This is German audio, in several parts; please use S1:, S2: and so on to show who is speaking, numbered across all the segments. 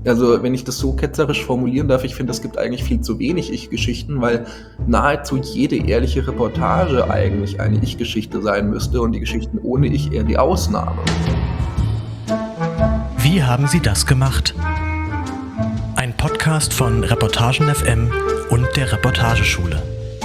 S1: Also, wenn ich das so ketzerisch formulieren darf, ich finde, es gibt eigentlich viel zu wenig Ich-Geschichten, weil nahezu jede ehrliche Reportage eigentlich eine Ich-Geschichte sein müsste und die Geschichten ohne Ich eher die Ausnahme.
S2: Wie haben Sie das gemacht? Ein Podcast von Reportagen FM und der Reportageschule.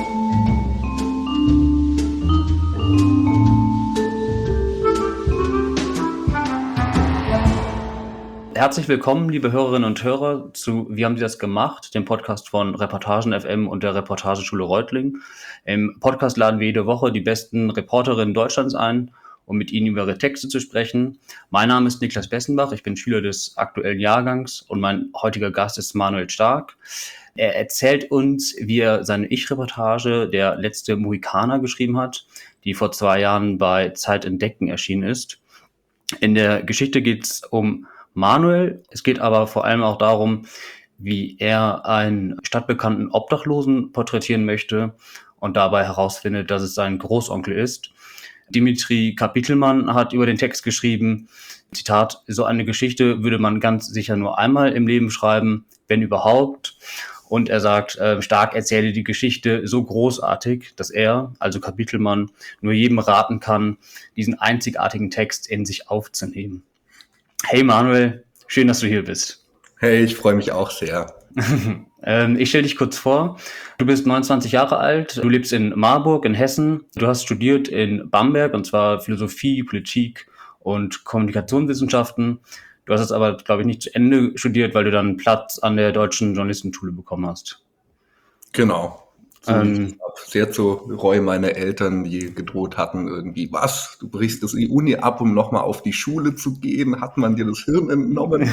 S3: Herzlich willkommen, liebe Hörerinnen und Hörer, zu Wie haben Sie das gemacht?, dem Podcast von Reportagen FM und der Reportageschule Reutling. Im Podcast laden wir jede Woche die besten Reporterinnen Deutschlands ein, um mit ihnen über ihre Texte zu sprechen. Mein Name ist Niklas Bessenbach, ich bin Schüler des aktuellen Jahrgangs und mein heutiger Gast ist Manuel Stark. Er erzählt uns, wie er seine Ich-Reportage Der letzte Mohikaner geschrieben hat, die vor 2 Jahren bei Zeit Entdecken erschienen ist. In der Geschichte geht es um Manuel. Es geht aber vor allem auch darum, wie er einen stadtbekannten Obdachlosen porträtieren möchte und dabei herausfindet, dass es sein Großonkel ist. Dimitri Kapitelmann hat über den Text geschrieben, Zitat, so eine Geschichte würde man ganz sicher nur einmal im Leben schreiben, wenn überhaupt. Und er sagt, Stark erzähle die Geschichte so großartig, dass er, also Kapitelmann, nur jedem raten kann, diesen einzigartigen Text in sich aufzunehmen. Hey Manuel, schön, dass du hier bist.
S1: Hey, ich freue mich auch sehr.
S3: Ich stelle dich kurz vor. Du bist 29 Jahre alt, du lebst in Marburg in Hessen. Du hast studiert in Bamberg, und zwar Philosophie, Politik und Kommunikationswissenschaften. Du hast es aber, glaube ich, nicht zu Ende studiert, weil du dann einen Platz an der Deutschen Journalistenschule bekommen hast.
S1: Genau. Sehr zur Reue meiner Eltern, die gedroht hatten, irgendwie, was, du brichst das die Uni ab, um nochmal auf die Schule zu gehen? Hat man dir das Hirn entnommen?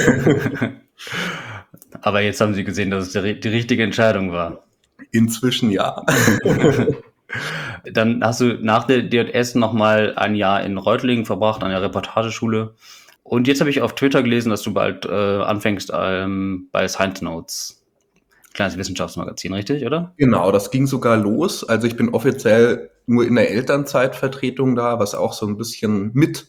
S3: Aber jetzt haben sie gesehen, dass es die richtige Entscheidung war.
S1: Inzwischen ja.
S3: Dann hast du nach der DJS nochmal ein Jahr in Reutlingen verbracht, an der Reportageschule. Und jetzt habe ich auf Twitter gelesen, dass du bald anfängst bei Science Notes. Kleines Wissenschaftsmagazin, richtig, oder?
S1: Genau, das ging sogar los. Also ich bin offiziell nur in der Elternzeitvertretung da, was auch so ein bisschen mit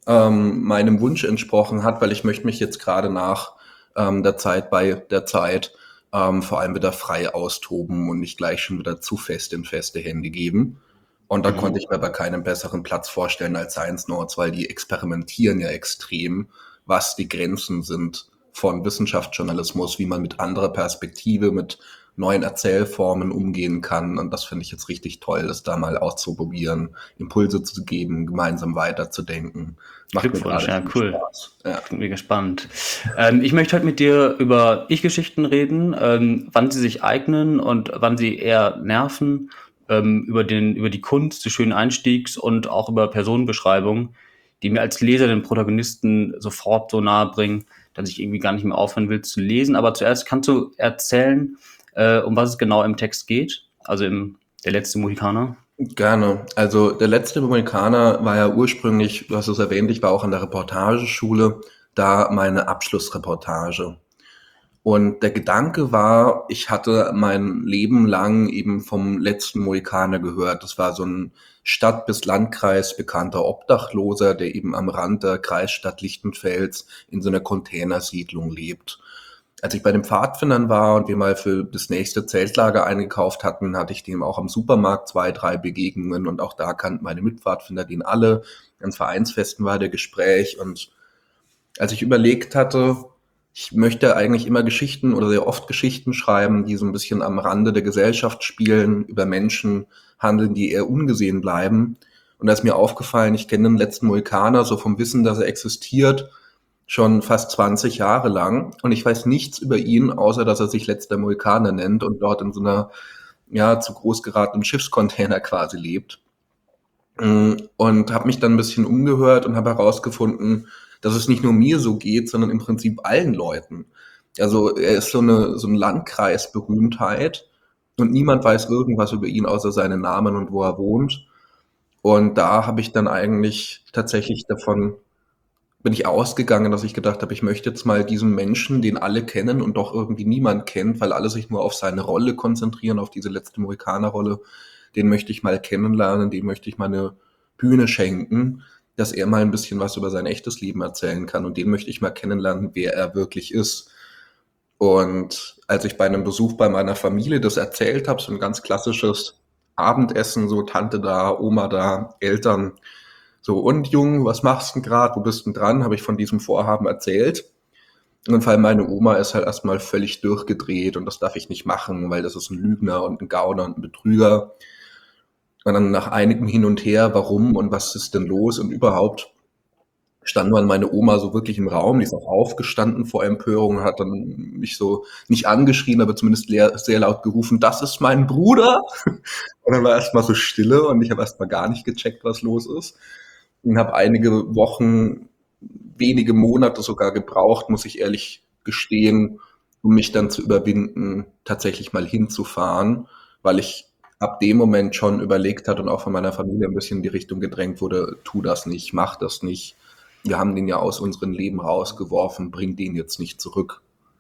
S1: meinem Wunsch entsprochen hat, weil ich möchte mich jetzt gerade nach der Zeit bei der Zeit vor allem wieder frei austoben und nicht gleich schon wieder zu fest in feste Hände geben. Und da konnte ich mir bei keinem besseren Platz vorstellen als Science Notes, weil die experimentieren ja extrem, was die Grenzen sind von Wissenschaftsjournalismus, wie man mit anderer Perspektive, mit neuen Erzählformen umgehen kann. Und das finde ich jetzt richtig toll, das da mal auszuprobieren, Impulse zu geben, gemeinsam weiterzudenken.
S3: Macht Glückwunsch, ja, cool.
S1: Spaß. Ja.
S3: Bin mega spannend. Ich möchte heute mit dir über Ich-Geschichten reden, wann sie sich eignen und wann sie eher nerven, über die Kunst des schönen Einstiegs und auch über Personenbeschreibungen, die mir als Leser den Protagonisten sofort so nahe bringen, dass ich irgendwie gar nicht mehr aufhören will zu lesen. Aber zuerst kannst du erzählen, um was es genau im Text geht, also Der letzte Mohikaner.
S1: Gerne. Also Der letzte Mohikaner war ja ursprünglich, du hast es erwähnt, ich war auch an der Reportageschule, da meine Abschlussreportage. Und der Gedanke war, ich hatte mein Leben lang eben vom letzten Mohikaner gehört. Das war so ein Stadt- bis Landkreis bekannter Obdachloser, der eben am Rand der Kreisstadt Lichtenfels in so einer Containersiedlung lebt. Als ich bei den Pfadfindern war und wir mal für das nächste Zeltlager eingekauft hatten, hatte ich dem auch am Supermarkt 2, 3 Begegnungen und auch da kannten meine Mitpfadfinder den alle. An Vereinsfesten war der Gespräch und als ich überlegt hatte, ich möchte eigentlich immer Geschichten oder sehr oft Geschichten schreiben, die so ein bisschen am Rande der Gesellschaft spielen, über Menschen handeln, die eher ungesehen bleiben. Und da ist mir aufgefallen, ich kenne den letzten Mohikaner so vom Wissen, dass er existiert, schon fast 20 Jahre lang. Und ich weiß nichts über ihn, außer dass er sich letzter Mohikaner nennt und dort in so einer zu groß geratenen Schiffscontainer quasi lebt. Und habe mich dann ein bisschen umgehört und habe herausgefunden, dass es nicht nur mir so geht, sondern im Prinzip allen Leuten. Also er ist so eine Landkreisberühmtheit und niemand weiß irgendwas über ihn außer seinen Namen und wo er wohnt. Und da habe ich dann eigentlich tatsächlich bin ich ausgegangen, dass ich gedacht habe, ich möchte jetzt mal diesen Menschen, den alle kennen und doch irgendwie niemand kennt, weil alle sich nur auf seine Rolle konzentrieren, auf diese letzte Mohikaner-Rolle, den möchte ich mal kennenlernen, dem möchte ich mal eine Bühne schenken. dass er mal ein bisschen was über sein echtes Leben erzählen kann. Und den möchte ich mal kennenlernen, wer er wirklich ist. Und als ich bei einem Besuch bei meiner Familie das erzählt habe, so ein ganz klassisches Abendessen, so Tante da, Oma da, Eltern, so, und Jung, was machst du denn gerade, wo bist du denn dran, habe ich von diesem Vorhaben erzählt. Und vor allem meine Oma ist halt erstmal völlig durchgedreht und das darf ich nicht machen, weil das ist ein Lügner und ein Gauner und ein Betrüger. Und dann nach einigem Hin und Her, warum und was ist denn los und überhaupt, stand dann meine Oma so wirklich im Raum, die ist auch aufgestanden vor Empörung und hat dann mich so nicht angeschrien, aber zumindest sehr laut gerufen, das ist mein Bruder. Und dann war erstmal so Stille und ich habe erstmal gar nicht gecheckt, was los ist. Und habe einige Wochen, wenige Monate sogar gebraucht, muss ich ehrlich gestehen, um mich dann zu überwinden, tatsächlich mal hinzufahren, weil ich ab dem Moment schon überlegt hat und auch von meiner Familie ein bisschen in die Richtung gedrängt wurde, tu das nicht, mach das nicht. Wir haben den ja aus unserem Leben rausgeworfen, bring den jetzt nicht zurück.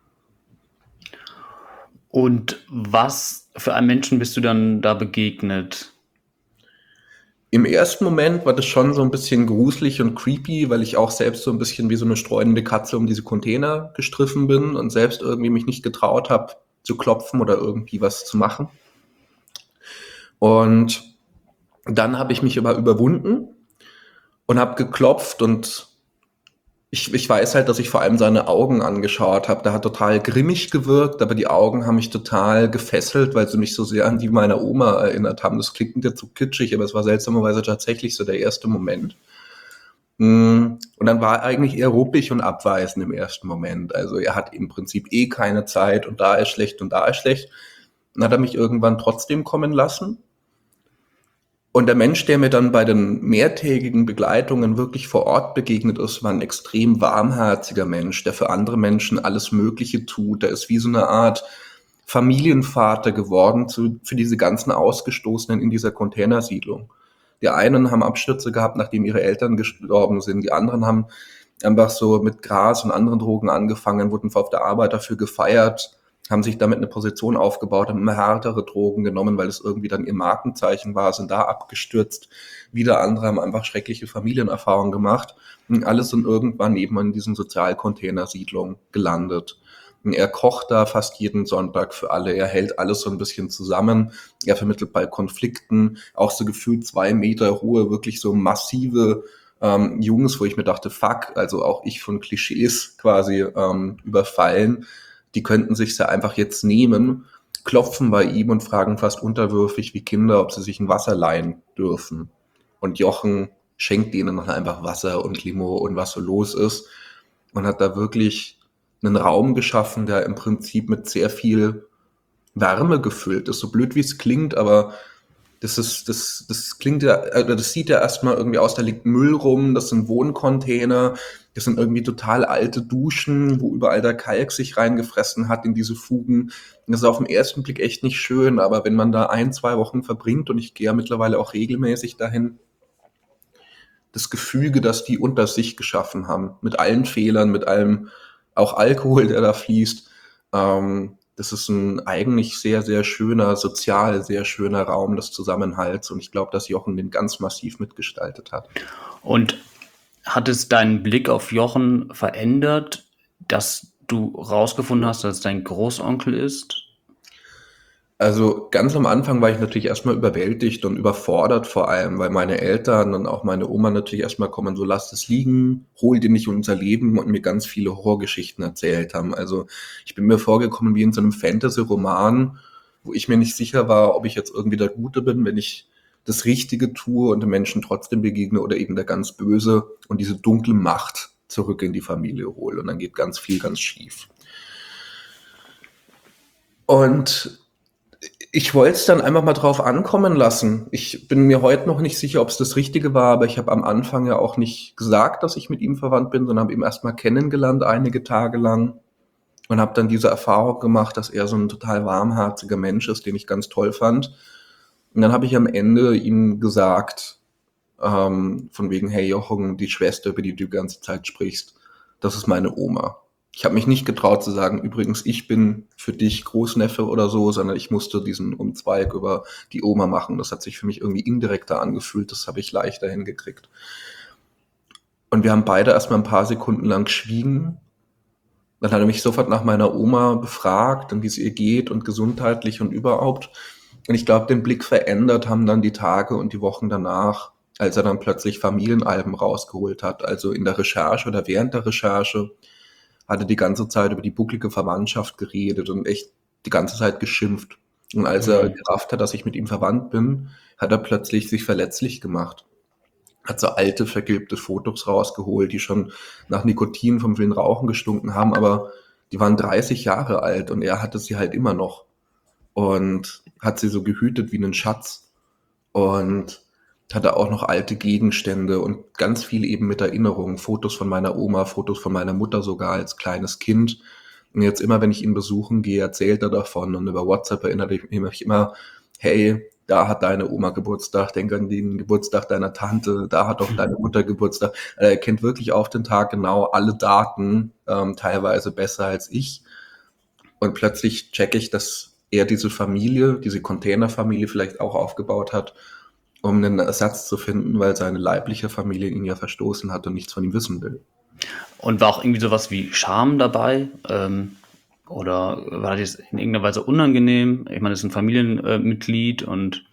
S3: Und was für einem Menschen bist du dann da begegnet?
S1: Im ersten Moment war das schon so ein bisschen gruselig und creepy, weil ich auch selbst so ein bisschen wie so eine streunende Katze um diese Container gestriffen bin und selbst irgendwie mich nicht getraut habe, zu klopfen oder irgendwie was zu machen. Und dann habe ich mich aber überwunden und habe geklopft und ich weiß halt, dass ich vor allem seine Augen angeschaut habe. Der hat total grimmig gewirkt, aber die Augen haben mich total gefesselt, weil sie mich so sehr an die meiner Oma erinnert haben. Das klingt jetzt so kitschig, aber es war seltsamerweise tatsächlich so der erste Moment. Und dann war er eigentlich eher ruppig und abweisend im ersten Moment. Also er hat im Prinzip eh keine Zeit und da ist schlecht und da ist schlecht. Dann hat er mich irgendwann trotzdem kommen lassen. Und der Mensch, der mir dann bei den mehrtägigen Begleitungen wirklich vor Ort begegnet ist, war ein extrem warmherziger Mensch, der für andere Menschen alles Mögliche tut. Der ist wie so eine Art Familienvater geworden für diese ganzen Ausgestoßenen in dieser Containersiedlung. Die einen haben Abstürze gehabt, nachdem ihre Eltern gestorben sind. Die anderen haben einfach so mit Gras und anderen Drogen angefangen, wurden auf der Arbeit dafür gefeiert, haben sich damit eine Position aufgebaut, haben immer härtere Drogen genommen, weil es irgendwie dann ihr Markenzeichen war, sind da abgestürzt. Wieder andere haben einfach schreckliche Familienerfahrungen gemacht. Und alles sind irgendwann eben in diesen Sozialcontainersiedlungen gelandet. Und er kocht da fast jeden Sonntag für alle. Er hält alles so ein bisschen zusammen. Er vermittelt bei Konflikten auch so gefühlt 2 Meter hohe, wirklich so massive Jungs, wo ich mir dachte, fuck, also auch ich von Klischees quasi überfallen. Die könnten sich ja einfach jetzt nehmen, klopfen bei ihm und fragen fast unterwürfig wie Kinder, ob sie sich ein Wasser leihen dürfen. Und Jochen schenkt denen dann einfach Wasser und Limo und was so los ist. Und hat da wirklich einen Raum geschaffen, der im Prinzip mit sehr viel Wärme gefüllt ist. So blöd wie es klingt, aber das klingt ja, das sieht ja erstmal irgendwie aus, da liegt Müll rum, das sind Wohncontainer, das sind irgendwie total alte Duschen, wo überall der Kalk sich reingefressen hat in diese Fugen. Das ist auf den ersten Blick echt nicht schön, aber wenn man da 1-2 Wochen verbringt, und ich gehe ja mittlerweile auch regelmäßig dahin, das Gefüge, das die unter sich geschaffen haben, mit allen Fehlern, mit allem, auch Alkohol, der da fließt, das ist ein eigentlich sehr, sehr schöner, sozial sehr schöner Raum des Zusammenhalts. Und ich glaube, dass Jochen den ganz massiv mitgestaltet hat.
S3: Und hat es deinen Blick auf Jochen verändert, dass du rausgefunden hast, dass es dein Großonkel ist?
S1: Also ganz am Anfang war ich natürlich erstmal überwältigt und überfordert vor allem, weil meine Eltern und auch meine Oma natürlich erstmal kommen, so lass es liegen, hol dir nicht unser Leben und mir ganz viele Horrorgeschichten erzählt haben. Also ich bin mir vorgekommen wie in so einem Fantasy-Roman, wo ich mir nicht sicher war, ob ich jetzt irgendwie der Gute bin, wenn ich das Richtige tue und den Menschen trotzdem begegne oder eben der ganz Böse und diese dunkle Macht zurück in die Familie hole. Und dann geht ganz viel ganz schief. Und ich wollte es dann einfach mal drauf ankommen lassen. Ich bin mir heute noch nicht sicher, ob es das Richtige war, aber ich habe am Anfang ja auch nicht gesagt, dass ich mit ihm verwandt bin, sondern habe ihn erst mal kennengelernt, einige Tage lang. Und habe dann diese Erfahrung gemacht, dass er so ein total warmherziger Mensch ist, den ich ganz toll fand. Und dann habe ich am Ende ihm gesagt, von wegen, hey Jochen, die Schwester, über die du die ganze Zeit sprichst, das ist meine Oma. Ich habe mich nicht getraut zu sagen, übrigens, ich bin für dich Großneffe oder so, sondern ich musste diesen Umzweig über die Oma machen. Das hat sich für mich irgendwie indirekter angefühlt, das habe ich leichter hingekriegt. Und wir haben beide erstmal ein paar Sekunden lang geschwiegen. Dann hat er mich sofort nach meiner Oma befragt und wie es ihr geht und gesundheitlich und überhaupt. Und ich glaube, den Blick verändert haben dann die Tage und die Wochen danach, als er dann plötzlich Familienalben rausgeholt hat. Also in der Recherche oder während der Recherche hat er die ganze Zeit über die bucklige Verwandtschaft geredet und echt die ganze Zeit geschimpft. Und als er gerafft hat, dass ich mit ihm verwandt bin, hat er plötzlich sich verletzlich gemacht. Hat so alte, vergilbte Fotos rausgeholt, die schon nach Nikotin vom vielen Rauchen gestunken haben, aber die waren 30 Jahre alt und er hatte sie halt immer noch und hat sie so gehütet wie einen Schatz und hatte auch noch alte Gegenstände und ganz viel eben mit Erinnerungen, Fotos von meiner Oma, Fotos von meiner Mutter sogar als kleines Kind. Und jetzt immer, wenn ich ihn besuchen gehe, erzählt er davon und über WhatsApp erinnert ich mich immer, hey, da hat deine Oma Geburtstag, denk an den Geburtstag deiner Tante, da hat auch deine Mutter Geburtstag. Er kennt wirklich auf den Tag genau alle Daten, teilweise besser als ich. Und plötzlich checke ich, dass er diese Familie, diese Containerfamilie vielleicht auch aufgebaut hat, um einen Ersatz zu finden, weil seine leibliche Familie ihn ja verstoßen hat und nichts von ihm wissen will.
S3: Und war auch irgendwie sowas wie Scham dabei? Oder war das in irgendeiner Weise unangenehm? Ich meine, es ist ein Familienmitglied und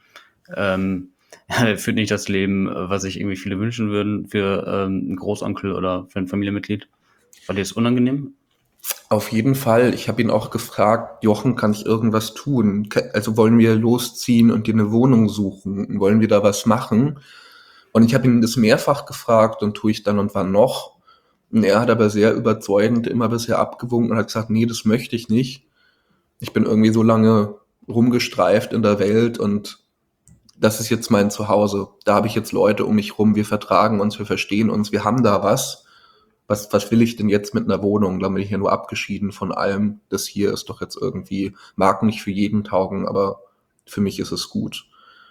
S3: führt nicht das Leben, was sich irgendwie viele wünschen würden für einen Großonkel oder für ein Familienmitglied. War dir das unangenehm?
S1: Auf jeden Fall. Ich habe ihn auch gefragt, Jochen, kann ich irgendwas tun? Also wollen wir losziehen und dir eine Wohnung suchen? Wollen wir da was machen? Und ich habe ihn das mehrfach gefragt und tue ich dann und wann noch. Und er hat aber sehr überzeugend immer bisher abgewunken und hat gesagt, nee, das möchte ich nicht. Ich bin irgendwie so lange rumgestreift in der Welt und das ist jetzt mein Zuhause. Da habe ich jetzt Leute um mich rum, wir vertragen uns, wir verstehen uns, wir haben da was. Was will ich denn jetzt mit einer Wohnung? Da bin ich ja nur abgeschieden von allem. Das hier ist doch jetzt irgendwie, mag nicht für jeden taugen, aber für mich ist es gut.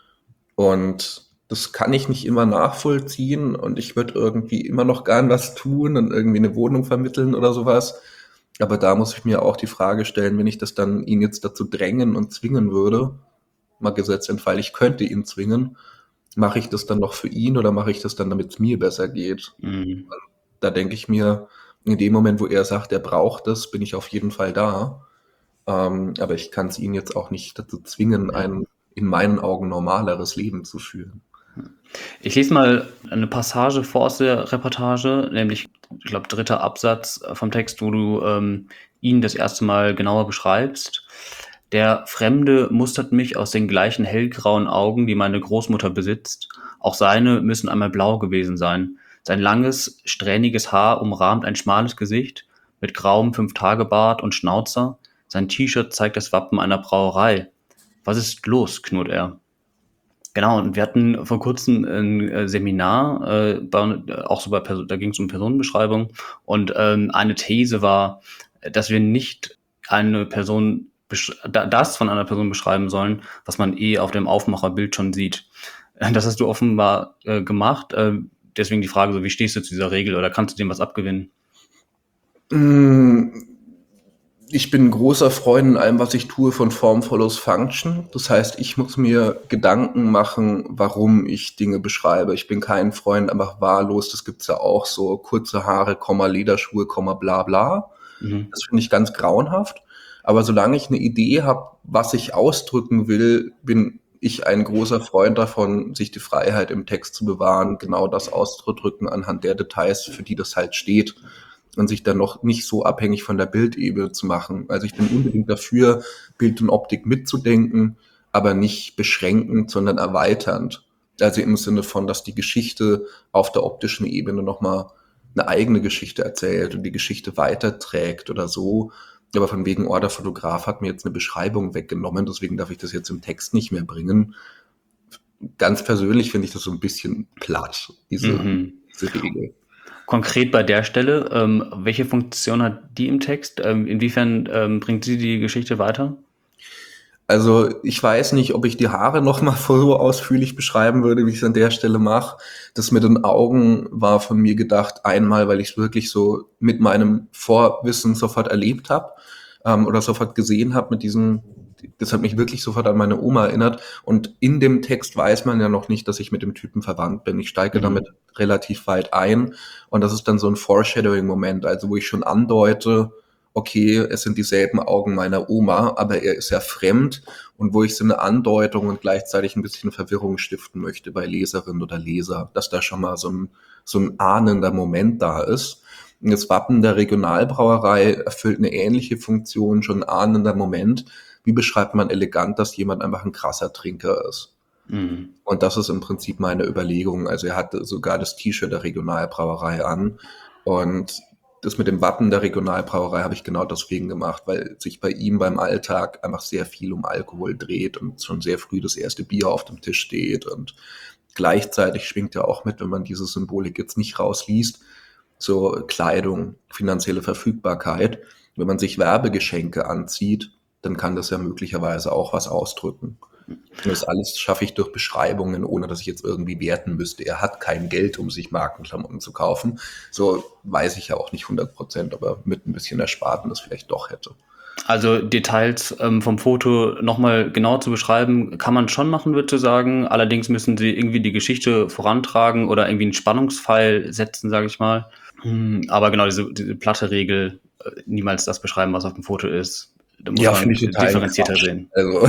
S1: Und das kann ich nicht immer nachvollziehen und ich würde irgendwie immer noch gern was tun und irgendwie eine Wohnung vermitteln oder sowas. Aber da muss ich mir auch die Frage stellen, wenn ich das dann ihn jetzt dazu drängen und zwingen würde, mal gesetzt den Fall, ich könnte ihn zwingen, mache ich das dann noch für ihn oder mache ich das dann, damit es mir besser geht?
S3: Mhm.
S1: Da denke ich mir, in dem Moment, wo er sagt, er braucht das, bin ich auf jeden Fall da. Aber ich kann es ihn jetzt auch nicht dazu zwingen, ein in meinen Augen normaleres Leben zu führen.
S3: Ich lese mal eine Passage vor aus der Reportage, nämlich, ich glaube, 3. Absatz vom Text, wo du ihn das erste Mal genauer beschreibst. Der Fremde mustert mich aus den gleichen hellgrauen Augen, die meine Großmutter besitzt. Auch seine müssen einmal blau gewesen sein. Sein langes, strähniges Haar umrahmt ein schmales Gesicht mit grauem 5-Tage-Bart und Schnauzer. Sein T-Shirt zeigt das Wappen einer Brauerei. Was ist los, knurrt er. Genau, und wir hatten vor kurzem ein Seminar, auch so da ging es um Personenbeschreibung. Und eine These war, dass wir nicht eine Person das von einer Person beschreiben sollen, was man auf dem Aufmacherbild schon sieht. Das hast du offenbar gemacht. Deswegen die Frage, so wie stehst du zu dieser Regel oder kannst du dem was abgewinnen?
S1: Ich bin ein großer Freund in allem, was ich tue, von Form follows Function. Das heißt, ich muss mir Gedanken machen, warum ich Dinge beschreibe. Ich bin kein Freund einfach wahllos. Das gibt's ja auch so kurze Haare, Lederschuhe, bla bla. Das finde ich ganz grauenhaft. Aber solange ich eine Idee habe, was ich ausdrücken will, bin ich ein großer Freund davon, sich die Freiheit im Text zu bewahren, genau das auszudrücken anhand der Details, für die das halt steht. Und sich dann noch nicht so abhängig von der Bildebene zu machen. Also ich bin unbedingt dafür, Bild und Optik mitzudenken, aber nicht beschränkend, sondern erweiternd. Also im Sinne von, dass die Geschichte auf der optischen Ebene nochmal eine eigene Geschichte erzählt und die Geschichte weiterträgt oder so. Aber von wegen, der Fotograf hat mir jetzt eine Beschreibung weggenommen, deswegen darf ich das jetzt im Text nicht mehr bringen. Ganz persönlich finde ich das so ein bisschen platt, diese Regel.
S3: Konkret bei der Stelle, welche Funktion hat die im Text? Inwiefern bringt sie die Geschichte weiter?
S1: Also ich weiß nicht, ob ich die Haare noch mal so ausführlich beschreiben würde, wie ich es an der Stelle mache. Das mit den Augen war von mir gedacht, einmal, weil ich es wirklich so mit meinem Vorwissen sofort erlebt habe oder sofort gesehen habe mit diesen das hat mich wirklich sofort an meine Oma erinnert. Und in dem Text weiß man ja noch nicht, dass ich mit dem Typen verwandt bin. Ich steige damit relativ weit ein. Und das ist dann so ein Foreshadowing-Moment, also wo ich schon andeute, okay, es sind dieselben Augen meiner Oma, aber er ist ja fremd, und wo ich so eine Andeutung und gleichzeitig ein bisschen Verwirrung stiften möchte bei Leserin oder Leser, dass da schon mal so ein ahnender Moment da ist. Und das Wappen der Regionalbrauerei erfüllt eine ähnliche Funktion, schon ein ahnender Moment. Wie beschreibt man elegant, dass jemand einfach ein krasser Trinker ist?
S3: Mhm.
S1: Und das ist im Prinzip meine Überlegung. Also er hatte sogar das T-Shirt der Regionalbrauerei an, und das mit dem Wappen der Regionalbrauerei habe ich genau deswegen gemacht, weil sich bei ihm beim Alltag einfach sehr viel um Alkohol dreht und schon sehr früh das erste Bier auf dem Tisch steht, und gleichzeitig schwingt ja auch mit, wenn man diese Symbolik jetzt nicht rausliest, so Kleidung, finanzielle Verfügbarkeit. Wenn man sich Werbegeschenke anzieht, dann kann das ja möglicherweise auch was ausdrücken. Und das alles schaffe ich durch Beschreibungen, ohne dass ich jetzt irgendwie werten müsste. Er hat kein Geld, um sich Markenklamotten zu kaufen. So weiß ich ja auch nicht 100%, aber mit ein bisschen Ersparten das vielleicht doch hätte.
S3: Also Details vom Foto nochmal genau zu beschreiben, kann man schon machen, würde ich sagen. Allerdings müssen sie irgendwie die Geschichte vorantragen oder irgendwie einen Spannungspfeil setzen, sage ich mal. Aber genau, diese platte Regel, niemals das beschreiben, was auf dem Foto ist. Da muss man
S1: finde ich total
S3: differenzierter
S1: Quatsch.
S3: sehen.
S1: Also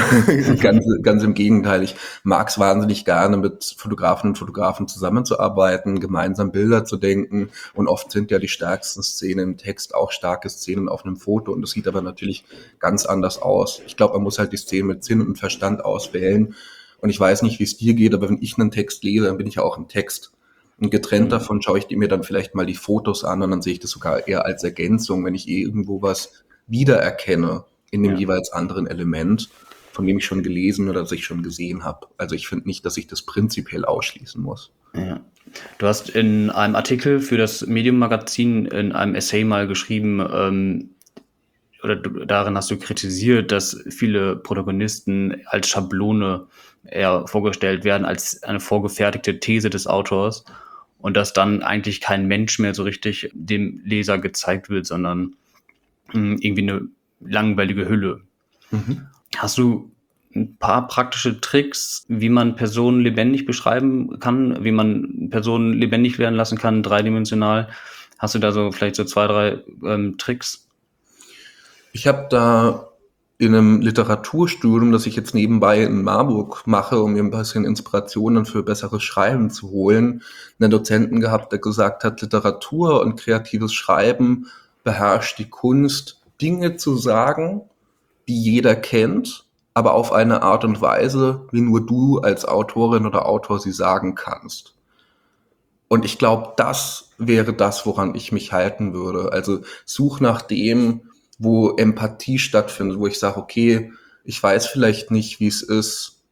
S1: ganz im Gegenteil. Ich mag es wahnsinnig gerne, mit Fotografen und Fotografen zusammenzuarbeiten, gemeinsam Bilder zu denken. Und oft sind ja die stärksten Szenen im Text auch starke Szenen auf einem Foto. Und das sieht aber natürlich ganz anders aus. Ich glaube, man muss halt die Szenen mit Sinn und Verstand auswählen. Und ich weiß nicht, wie es dir geht, aber wenn ich einen Text lese, dann bin ich ja auch ein Text. Und getrennt davon schaue ich mir dann vielleicht mal die Fotos an, und dann sehe ich das sogar eher als Ergänzung, wenn ich irgendwo was wiedererkenne in dem jeweils anderen Element, von dem ich schon gelesen oder das ich schon gesehen habe. Also ich finde nicht, dass ich das prinzipiell ausschließen muss.
S3: Ja. Du hast in einem Artikel für das Medium-Magazin in einem Essay mal geschrieben, darin hast du kritisiert, dass viele Protagonisten als Schablone eher vorgestellt werden, als eine vorgefertigte These des Autors, und dass dann eigentlich kein Mensch mehr so richtig dem Leser gezeigt wird, sondern irgendwie eine langweilige Hülle. Hast du ein paar praktische Tricks, wie man Personen lebendig beschreiben kann, wie man Personen lebendig werden lassen kann, dreidimensional? Hast du da so vielleicht so 2, 3 Tricks?
S1: Ich habe da in einem Literaturstudium, das ich jetzt nebenbei in Marburg mache, um mir ein bisschen Inspirationen für besseres Schreiben zu holen, einen Dozenten gehabt, der gesagt hat, Literatur und kreatives Schreiben beherrscht die Kunst, Dinge zu sagen, die jeder kennt, aber auf eine Art und Weise, wie nur du als Autorin oder Autor sie sagen kannst. Und ich glaube, das wäre das, woran ich mich halten würde. Also such nach dem, wo Empathie stattfindet, wo ich sage, okay, ich weiß vielleicht nicht, wie es ist,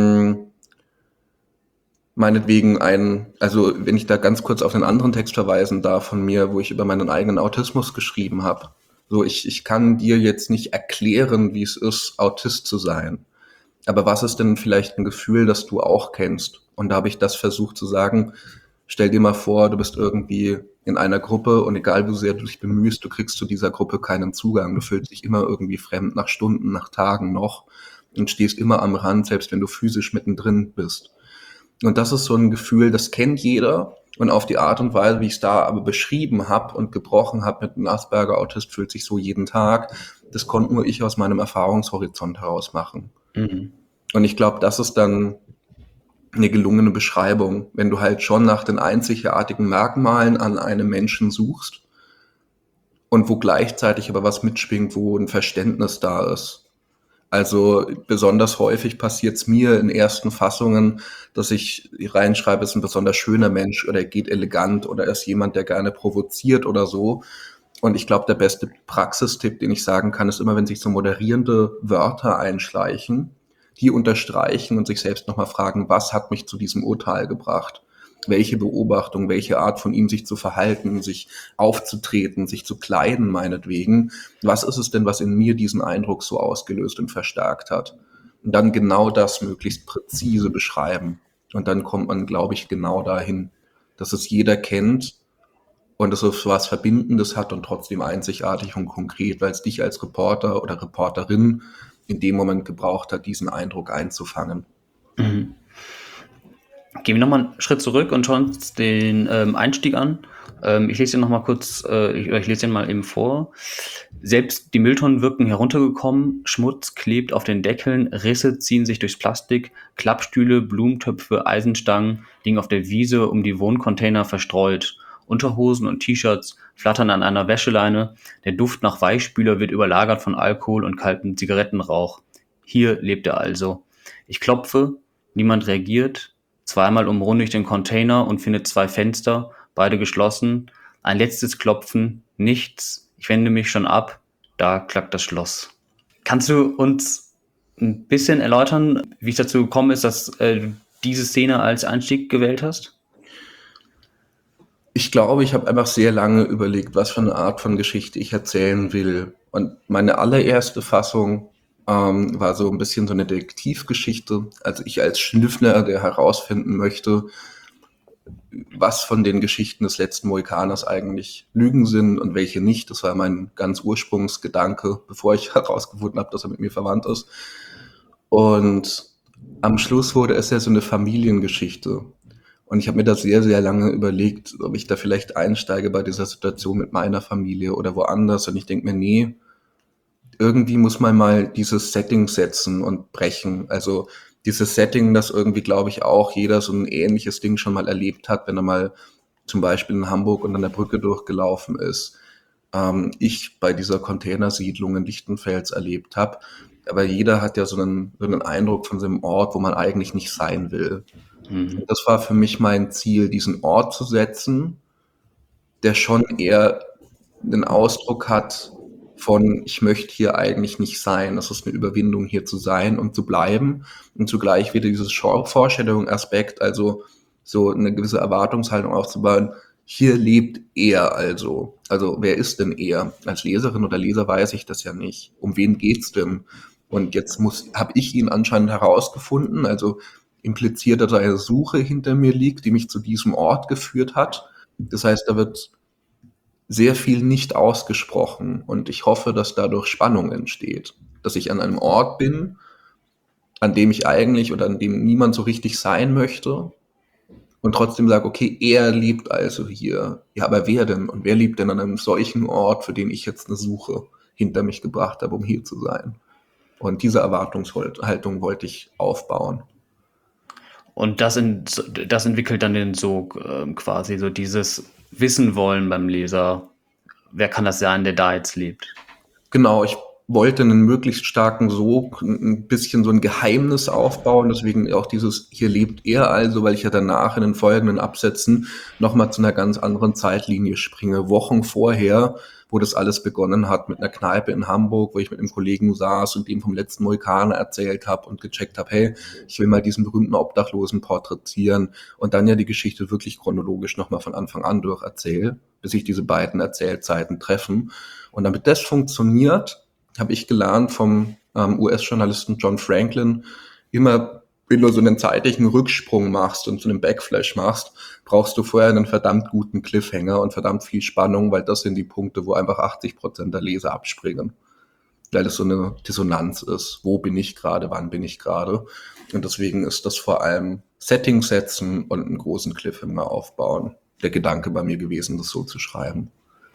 S1: meinetwegen also wenn ich da ganz kurz auf einen anderen Text verweisen darf von mir, wo ich über meinen eigenen Autismus geschrieben habe. So, ich kann dir jetzt nicht erklären, wie es ist, Autist zu sein. Aber was ist denn vielleicht ein Gefühl, das du auch kennst? Und da habe ich das versucht zu sagen, stell dir mal vor, du bist irgendwie in einer Gruppe, und egal wie sehr du dich bemühst, du kriegst zu dieser Gruppe keinen Zugang. Du fühlst dich immer irgendwie fremd, nach Stunden, nach Tagen noch, und stehst immer am Rand, selbst wenn du physisch mittendrin bist. Und das ist so ein Gefühl, das kennt jeder. Und auf die Art und Weise, wie ich es da aber beschrieben habe und gebrochen habe mit einem Asperger-Autist, fühlt sich so jeden Tag. Das konnte nur ich aus meinem Erfahrungshorizont heraus machen. Und ich glaube, das ist dann eine gelungene Beschreibung, wenn du halt schon nach den einzigartigen Merkmalen an einem Menschen suchst und wo gleichzeitig aber was mitschwingt, wo ein Verständnis da ist. Also besonders häufig passiert es mir in ersten Fassungen, dass ich reinschreibe, ist ein besonders schöner Mensch oder er geht elegant oder er ist jemand, der gerne provoziert oder so. Und ich glaube, der beste Praxistipp, den ich sagen kann, ist immer, wenn sich so moderierende Wörter einschleichen, die unterstreichen und sich selbst nochmal fragen, was hat mich zu diesem Urteil gebracht? Welche Beobachtung, welche Art von ihm sich zu verhalten, sich aufzutreten, sich zu kleiden meinetwegen. Was ist es denn, was in mir diesen Eindruck so ausgelöst und verstärkt hat? Und dann genau das möglichst präzise beschreiben. Und dann kommt man, glaube ich, genau dahin, dass es jeder kennt und dass es was Verbindendes hat und trotzdem einzigartig und konkret, weil es dich als Reporter oder Reporterin in dem Moment gebraucht hat, diesen Eindruck einzufangen.
S3: Mhm. Gehen wir nochmal einen Schritt zurück und schauen uns den Einstieg an. Ich lese ihn nochmal kurz, ich lese ihn mal eben vor. Selbst die Mülltonnen wirken heruntergekommen, Schmutz klebt auf den Deckeln, Risse ziehen sich durchs Plastik, Klappstühle, Blumentöpfe, Eisenstangen liegen auf der Wiese um die Wohncontainer verstreut. Unterhosen und T-Shirts flattern an einer Wäscheleine, der Duft nach Weichspüler wird überlagert von Alkohol und kaltem Zigarettenrauch. Hier lebt er also. Ich klopfe, niemand reagiert. Zweimal umrunde ich den Container und finde 2 Fenster, beide geschlossen. Ein letztes Klopfen, nichts. Ich wende mich schon ab. Da klackt das Schloss. Kannst du uns ein bisschen erläutern, wie es dazu gekommen ist, dass du diese Szene als Einstieg gewählt hast?
S1: Ich glaube, ich habe einfach sehr lange überlegt, was für eine Art von Geschichte ich erzählen will. Und meine allererste Fassung war so ein bisschen so eine Detektivgeschichte. Also ich als Schnüffler, der herausfinden möchte, was von den Geschichten des letzten Mohikaners eigentlich Lügen sind und welche nicht. Das war mein ganz Ursprungsgedanke, bevor ich herausgefunden habe, dass er mit mir verwandt ist. Und am Schluss wurde es ja so eine Familiengeschichte. Und ich habe mir das sehr, sehr lange überlegt, ob ich da vielleicht einsteige bei dieser Situation mit meiner Familie oder woanders. Und ich denke mir, nee, irgendwie muss man mal dieses Setting setzen und brechen. Also dieses Setting, das irgendwie, glaube ich, auch jeder so ein ähnliches Ding schon mal erlebt hat, wenn er mal zum Beispiel in Hamburg und an der Brücke durchgelaufen ist. Ich bei dieser Containersiedlung in Lichtenfels erlebt habe. Aber jeder hat ja so einen Eindruck von so einem Ort, wo man eigentlich nicht sein will. Und das war für mich mein Ziel, diesen Ort zu setzen, der schon eher einen Ausdruck hat von, ich möchte hier eigentlich nicht sein. Das ist eine Überwindung, hier zu sein und zu bleiben. Und zugleich wieder dieses Foreshadowing-Aspekt, also so eine gewisse Erwartungshaltung aufzubauen. Hier lebt er also. Also wer ist denn er? Als Leserin oder Leser weiß ich das ja nicht. Um wen geht's denn? Und jetzt habe ich ihn anscheinend herausgefunden, also impliziert, dass eine Suche hinter mir liegt, die mich zu diesem Ort geführt hat. Das heißt, da wird sehr viel nicht ausgesprochen und ich hoffe, dass dadurch Spannung entsteht. Dass ich an einem Ort bin, an dem ich eigentlich oder an dem niemand so richtig sein möchte und trotzdem sage, okay, er lebt also hier. Ja, aber wer denn? Und wer lebt denn an einem solchen Ort, für den ich jetzt eine Suche hinter mich gebracht habe, um hier zu sein? Und diese Erwartungshaltung wollte ich aufbauen.
S3: Und das entwickelt dann den Sog quasi, so dieses Wissen wollen beim Leser. Wer kann das sein, der da jetzt lebt?
S1: Genau, ich wollte einen möglichst starken Sog, ein bisschen so ein Geheimnis aufbauen, deswegen auch dieses hier lebt er also, weil ich ja danach in den folgenden Absätzen nochmal zu einer ganz anderen Zeitlinie springe. Wochen vorher, wo das alles begonnen hat mit einer Kneipe in Hamburg, wo ich mit einem Kollegen saß und ihm vom letzten Mohikaner erzählt habe und gecheckt habe, hey, ich will mal diesen berühmten Obdachlosen porträtieren und dann ja die Geschichte wirklich chronologisch nochmal von Anfang an durch erzähle, bis sich diese beiden Erzählzeiten treffen. Und damit das funktioniert, habe ich gelernt vom US-Journalisten John Franklin, immer wenn du so einen zeitlichen Rücksprung machst und so einen Backflash machst, brauchst du vorher einen verdammt guten Cliffhanger und verdammt viel Spannung, weil das sind die Punkte, wo einfach 80% der Leser abspringen. Weil das so eine Dissonanz ist. Wo bin ich gerade, wann bin ich gerade? Und deswegen ist das vor allem Setting setzen und einen großen Cliffhanger aufbauen der Gedanke bei mir gewesen, das so zu schreiben.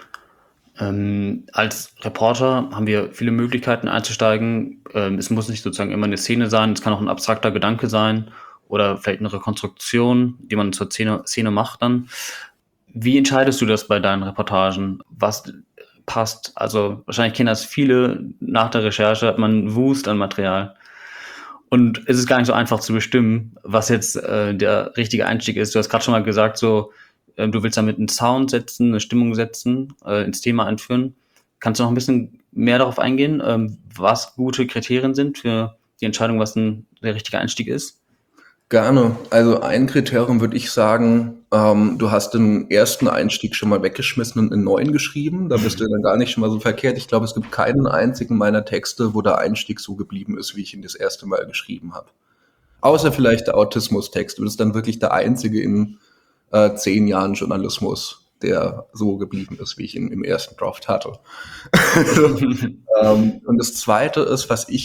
S3: Als Reporter haben wir viele Möglichkeiten einzusteigen. Es muss nicht sozusagen immer eine Szene sein, es kann auch ein abstrakter Gedanke sein oder vielleicht eine Rekonstruktion, die man zur Szene macht dann. Wie entscheidest du das bei deinen Reportagen? Was passt? Also wahrscheinlich kennen das viele, nach der Recherche hat man einen Wust an Material. Und es ist gar nicht so einfach zu bestimmen, was jetzt der richtige Einstieg ist. Du hast gerade schon mal gesagt, so du willst damit einen Sound setzen, eine Stimmung setzen, ins Thema einführen. Kannst du noch ein bisschen mehr darauf eingehen, was gute Kriterien sind für die Entscheidung, was der richtige Einstieg ist?
S1: Gerne. Also ein Kriterium würde ich sagen, du hast den ersten Einstieg schon mal weggeschmissen und einen neuen geschrieben. Da bist du dann gar nicht schon mal so verkehrt. Ich glaube, es gibt keinen einzigen meiner Texte, wo der Einstieg so geblieben ist, wie ich ihn das erste Mal geschrieben habe. Außer vielleicht der Autismus-Text. Du bist dann wirklich der einzige in 10 Jahren Journalismus, der so geblieben ist, wie ich ihn im ersten Draft hatte. Und das Zweite ist, was ich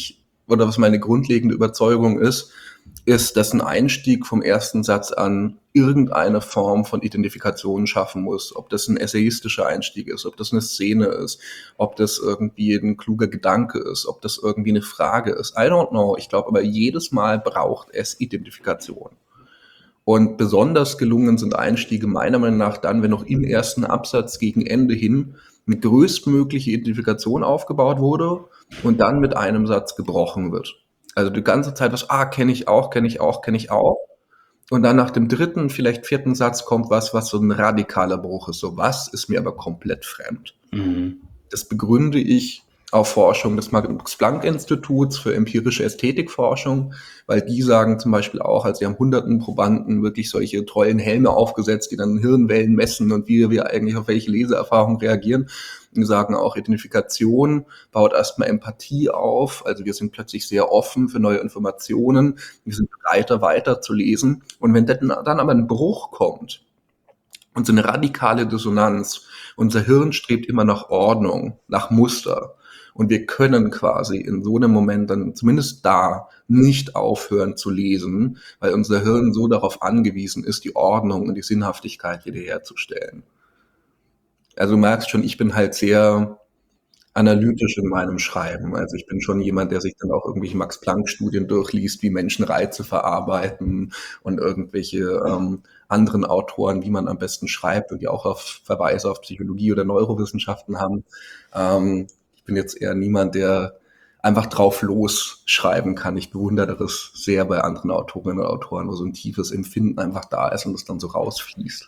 S1: oder was meine grundlegende Überzeugung ist, dass ein Einstieg vom ersten Satz an irgendeine Form von Identifikation schaffen muss. Ob das ein essayistischer Einstieg ist, ob das eine Szene ist, ob das irgendwie ein kluger Gedanke ist, ob das irgendwie eine Frage ist. I don't know. Ich glaube aber, jedes Mal braucht es Identifikation. Und besonders gelungen sind Einstiege meiner Meinung nach dann, wenn noch im ersten Absatz gegen Ende hin eine größtmögliche Identifikation aufgebaut wurde und dann mit einem Satz gebrochen wird. Also die ganze Zeit was, kenne ich auch, kenne ich auch, kenne ich auch. Und dann nach dem dritten, vielleicht vierten Satz kommt was so ein radikaler Bruch ist. So was ist mir aber komplett fremd.
S3: Mhm.
S1: Das begründe ich auf Forschung des Max-Planck-Instituts für empirische Ästhetikforschung, weil die sagen zum Beispiel auch, also sie haben hunderten Probanden wirklich solche tollen Helme aufgesetzt, die dann Hirnwellen messen und wie wir eigentlich auf welche Leseerfahrung reagieren. Und die sagen auch, Identifikation baut erstmal Empathie auf, also wir sind plötzlich sehr offen für neue Informationen, wir sind bereiter weiter zu lesen. Und wenn dann aber ein Bruch kommt und so eine radikale Dissonanz, unser Hirn strebt immer nach Ordnung, nach Muster. Und wir können quasi in so einem Moment dann zumindest da nicht aufhören zu lesen, weil unser Hirn so darauf angewiesen ist, die Ordnung und die Sinnhaftigkeit wiederherzustellen. Also du merkst schon, ich bin halt sehr analytisch in meinem Schreiben. Also ich bin schon jemand, der sich dann auch irgendwelche Max-Planck-Studien durchliest, wie Menschen Reize verarbeiten und irgendwelche anderen Autoren, wie man am besten schreibt und die auch auf Verweise auf Psychologie oder Neurowissenschaften haben. Ich bin jetzt eher niemand, der einfach drauf losschreiben kann. Ich bewundere das sehr bei anderen Autorinnen und Autoren, wo so ein tiefes Empfinden einfach da ist und es dann so rausfließt.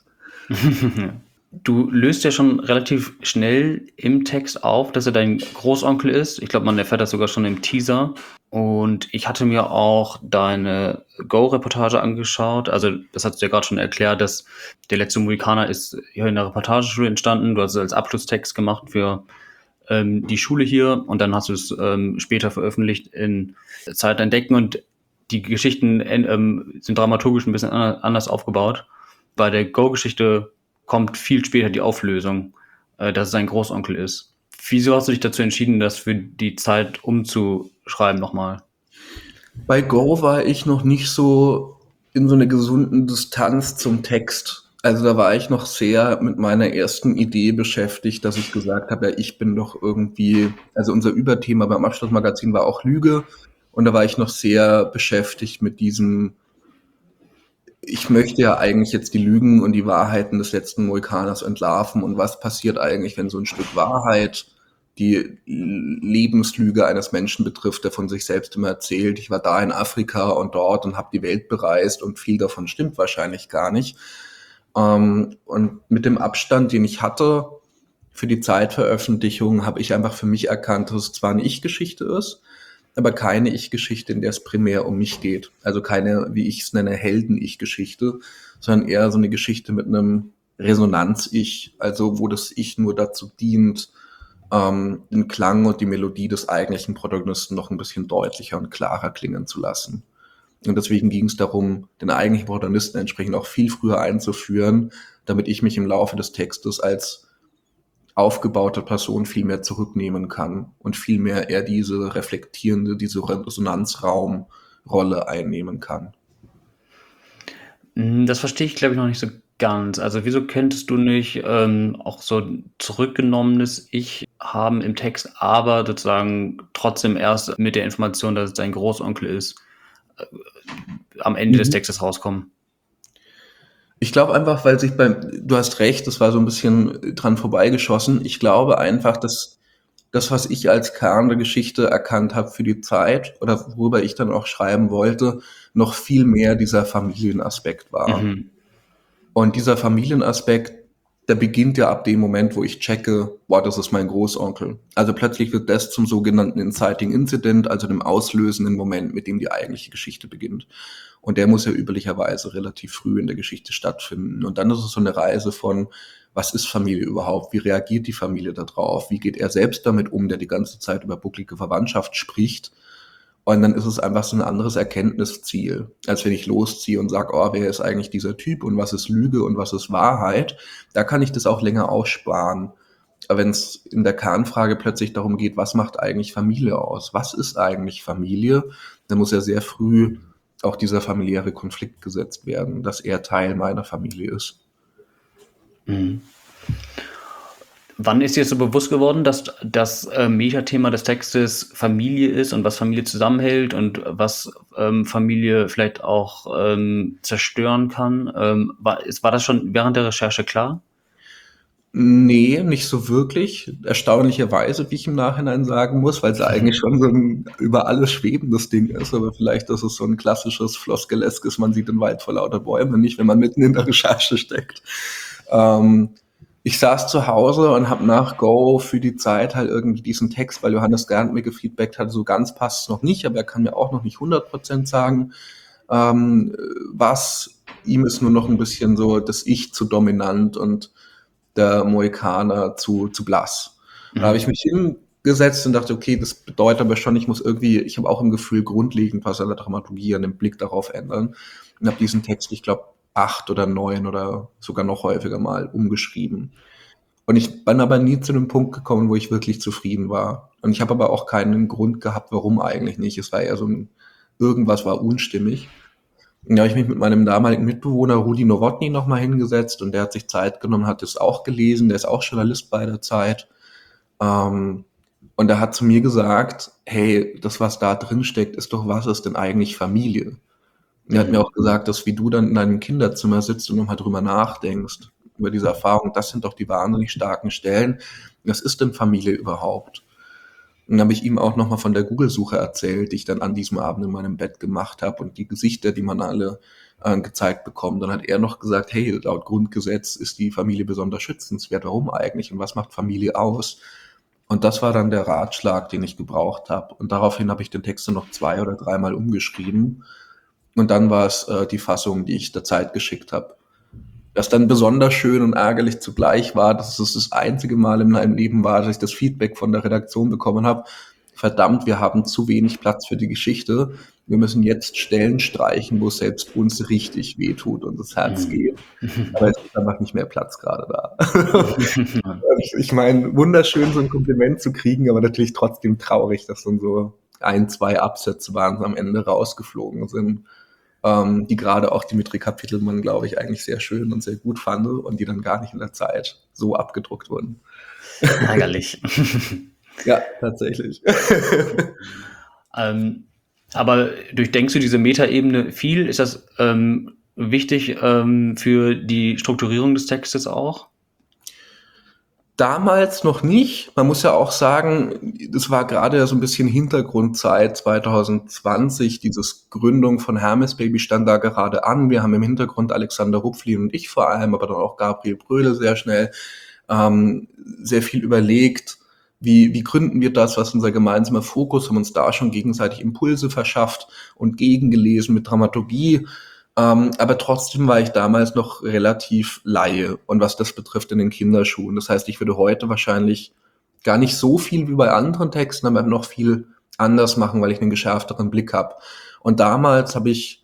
S3: Du löst ja schon relativ schnell im Text auf, dass er dein Großonkel ist. Ich glaube, man erfährt das sogar schon im Teaser. Und ich hatte mir auch deine Go-Reportage angeschaut. Also das hast du ja gerade schon erklärt, dass der letzte Mohikaner ist hier in der Reportageschule entstanden. Du hast es als Abschlusstext gemacht für die Schule hier und dann hast du es später veröffentlicht in Zeit entdecken und die Geschichten sind dramaturgisch ein bisschen anders aufgebaut. Bei der Go-Geschichte kommt viel später die Auflösung, dass es sein Großonkel ist. Wieso hast du dich dazu entschieden, das für die Zeit umzuschreiben nochmal?
S1: Bei Go war ich noch nicht so in so einer gesunden Distanz zum Text. Also da war ich noch sehr mit meiner ersten Idee beschäftigt, dass ich gesagt habe, ja, ich bin doch irgendwie, also unser Überthema beim Abschlussmagazin war auch Lüge und da war ich noch sehr beschäftigt mit diesem, ich möchte ja eigentlich jetzt die Lügen und die Wahrheiten des letzten Mohikaners entlarven und was passiert eigentlich, wenn so ein Stück Wahrheit die Lebenslüge eines Menschen betrifft, der von sich selbst immer erzählt, ich war da in Afrika und dort und habe die Welt bereist und viel davon stimmt wahrscheinlich gar nicht. Und mit dem Abstand, den ich hatte für die Zeitveröffentlichung, habe ich einfach für mich erkannt, dass es zwar eine Ich-Geschichte ist, aber keine Ich-Geschichte, in der es primär um mich geht. Also keine, wie ich es nenne, Helden-Ich-Geschichte, sondern eher so eine Geschichte mit einem Resonanz-Ich, also wo das Ich nur dazu dient, den Klang und die Melodie des eigentlichen Protagonisten noch ein bisschen deutlicher und klarer klingen zu lassen. Und deswegen ging es darum, den eigentlichen Protagonisten entsprechend auch viel früher einzuführen, damit ich mich im Laufe des Textes als aufgebaute Person viel mehr zurücknehmen kann und viel mehr eher diese reflektierende, diese Resonanzraumrolle einnehmen kann.
S3: Das verstehe ich, glaube ich, noch nicht so ganz. Also wieso könntest du nicht auch so zurückgenommenes Ich haben im Text, aber sozusagen trotzdem erst mit der Information, dass es dein Großonkel ist, am Ende des Textes rauskommen?
S1: Ich glaube einfach, weil du hast recht, das war so ein bisschen dran vorbeigeschossen. Ich glaube einfach, dass das, was ich als Kern der Geschichte erkannt habe für die Zeit oder worüber ich dann auch schreiben wollte, noch viel mehr dieser Familienaspekt war.
S3: Mhm.
S1: Und dieser Familienaspekt, der beginnt ja ab dem Moment, wo ich checke, boah, das ist mein Großonkel. Also plötzlich wird das zum sogenannten Inciting Incident, also dem auslösenden Moment, mit dem die eigentliche Geschichte beginnt. Und der muss ja üblicherweise relativ früh in der Geschichte stattfinden. Und dann ist es so eine Reise von, was ist Familie überhaupt? Wie reagiert die Familie darauf? Wie geht er selbst damit um, der die ganze Zeit über bucklige Verwandtschaft spricht? Und dann ist es einfach so ein anderes Erkenntnisziel, als wenn ich losziehe und sage, oh, wer ist eigentlich dieser Typ und was ist Lüge und was ist Wahrheit? Da kann ich das auch länger aussparen. wenn es in der Kernfrage plötzlich darum geht, was macht eigentlich Familie aus? Was ist eigentlich Familie? Dann muss ja sehr früh auch dieser familiäre Konflikt gesetzt werden, dass er Teil meiner Familie ist.
S3: Mhm. Wann ist dir so bewusst geworden, dass das Metathema des Textes Familie ist und was Familie zusammenhält und was Familie vielleicht auch zerstören kann? War das schon während der Recherche klar?
S1: Nee, nicht so wirklich. Erstaunlicherweise, wie ich im Nachhinein sagen muss, weil es eigentlich schon so ein über alles schwebendes Ding ist. Aber vielleicht ist es so ein klassisches Floskeleskes, man sieht den Wald vor lauter Bäumen, nicht wenn man mitten in der Recherche steckt. Ich saß zu Hause und habe nach Go für die Zeit halt irgendwie diesen Text, weil Johannes Gernt mir gefeedbackt hat, so ganz passt es noch nicht, aber er kann mir auch noch nicht 100% sagen. Was ihm ist nur noch ein bisschen so das Ich zu dominant und der Mohikaner zu blass. Da habe ich mich hingesetzt und dachte, okay, das bedeutet aber schon, ich habe auch im Gefühl, grundlegend was an der Dramaturgie, an dem Blick darauf ändern. Und habe diesen Text, ich glaube, 8 oder 9 oder sogar noch häufiger mal umgeschrieben. Und ich bin aber nie zu einem Punkt gekommen, wo ich wirklich zufrieden war. Und ich habe aber auch keinen Grund gehabt, warum eigentlich nicht. Es war eher so irgendwas war unstimmig. Und da habe ich mich mit meinem damaligen Mitbewohner Rudi Nowotny nochmal hingesetzt und der hat sich Zeit genommen, hat es auch gelesen, der ist auch Journalist bei der Zeit. Und er hat zu mir gesagt, hey, das, was da drin steckt, ist doch, was ist denn eigentlich Familie? Und er hat mir auch gesagt, dass wie du dann in deinem Kinderzimmer sitzt und nochmal drüber nachdenkst, über diese Erfahrung, das sind doch die wahnsinnig starken Stellen. Was ist denn Familie überhaupt? Und dann habe ich ihm auch nochmal von der Google-Suche erzählt, die ich dann an diesem Abend in meinem Bett gemacht habe und die Gesichter, die man alle gezeigt bekommt. Dann hat er noch gesagt, hey, laut Grundgesetz ist die Familie besonders schützenswert. Warum eigentlich? Und was macht Familie aus? Und das war dann der Ratschlag, den ich gebraucht habe. Und daraufhin habe ich den Text dann noch 2 oder 3 Mal umgeschrieben. Und dann war es die Fassung, die ich der Zeit geschickt habe. Das dann besonders schön und ärgerlich zugleich war, dass es das einzige Mal in meinem Leben war, dass ich das Feedback von der Redaktion bekommen habe. Verdammt, wir haben zu wenig Platz für die Geschichte. Wir müssen jetzt Stellen streichen, wo es selbst uns richtig wehtut und das Herz geht. Aber es ist einfach nicht mehr Platz gerade da. Ich meine, wunderschön, so ein Kompliment zu kriegen, aber natürlich trotzdem traurig, dass dann so 1, 2 Absätze waren am Ende rausgeflogen sind. Die gerade auch Dimitri Kapitelmann, glaube ich, eigentlich sehr schön und sehr gut fand und die dann gar nicht in der Zeit so abgedruckt wurden.
S3: Ärgerlich.
S1: Ja, tatsächlich.
S3: Aber durchdenkst du diese Metaebene viel? Ist das wichtig für die Strukturierung des Textes auch?
S1: Damals noch nicht. Man muss ja auch sagen, das war gerade so ein bisschen Hintergrundzeit 2020. Dieses Gründung von Hermes Baby stand da gerade an. Wir haben im Hintergrund Alexander Rupflin und ich vor allem, aber dann auch Gabriel Bröhle sehr schnell sehr viel überlegt. Wie gründen wir das? Was ist unser gemeinsamer Fokus? Haben uns da schon gegenseitig Impulse verschafft und gegengelesen mit Dramaturgie. Aber trotzdem war ich damals noch relativ Laie und was das betrifft in den Kinderschuhen. Das heißt, ich würde heute wahrscheinlich gar nicht so viel wie bei anderen Texten, aber noch viel anders machen, weil ich einen geschärfteren Blick habe. Und damals habe ich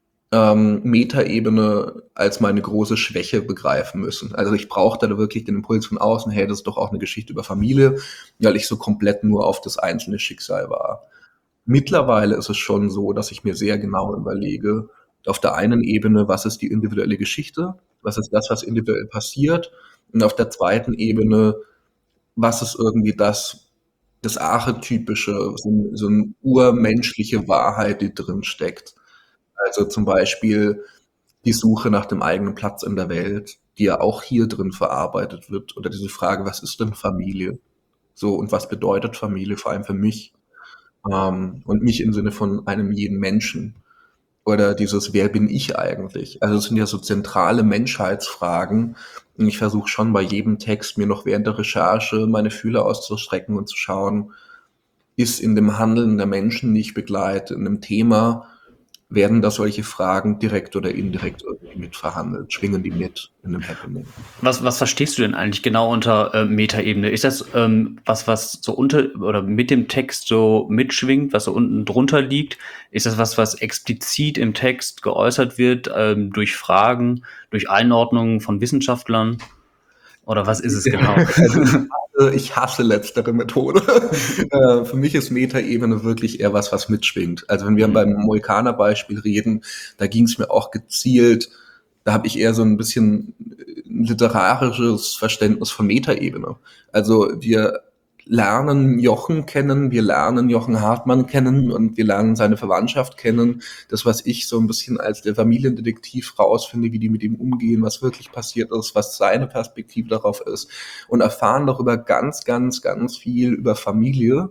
S1: Metaebene als meine große Schwäche begreifen müssen. Also ich brauchte da wirklich den Impuls von außen, hey, das ist doch auch eine Geschichte über Familie, weil ich so komplett nur auf das einzelne Schicksal war. Mittlerweile ist es schon so, dass ich mir sehr genau überlege, auf der einen Ebene, was ist die individuelle Geschichte, was ist das, was individuell passiert, und auf der zweiten Ebene, was ist irgendwie das Archetypische, so eine urmenschliche Wahrheit, die drin steckt. Also zum Beispiel die Suche nach dem eigenen Platz in der Welt, die ja auch hier drin verarbeitet wird, oder diese Frage, was ist denn Familie? So, und was bedeutet Familie, vor allem für mich? Und mich im Sinne von einem jeden Menschen. Oder dieses, wer bin ich eigentlich? Also es sind ja so zentrale Menschheitsfragen. Und ich versuche schon bei jedem Text mir noch während der Recherche meine Fühler auszustrecken und zu schauen, ist in dem Handeln der Menschen, die ich begleite, in einem Thema, werden da solche Fragen direkt oder indirekt irgendwie mitverhandelt? Schwingen die mit in einem Happening?
S3: Was verstehst du denn eigentlich genau unter Metaebene? Ist das was so unter oder mit dem Text so mitschwingt, was so unten drunter liegt? Ist das was explizit im Text geäußert wird durch Fragen, durch Einordnungen von Wissenschaftlern? Oder was ist es genau?
S1: Also ich hasse letztere Methode. Für mich ist Metaebene wirklich eher was mitschwingt. Also wenn wir beim Mohikaner-Beispiel reden, da ging es mir auch gezielt, da habe ich eher so ein bisschen literarisches Verständnis von Metaebene. Also wir lernen Jochen kennen, wir lernen Jochen Hartmann kennen und wir lernen seine Verwandtschaft kennen. Das, was ich so ein bisschen als der Familiendetektiv rausfinde, wie die mit ihm umgehen, was wirklich passiert ist, was seine Perspektive darauf ist und erfahren darüber ganz, ganz, ganz viel über Familie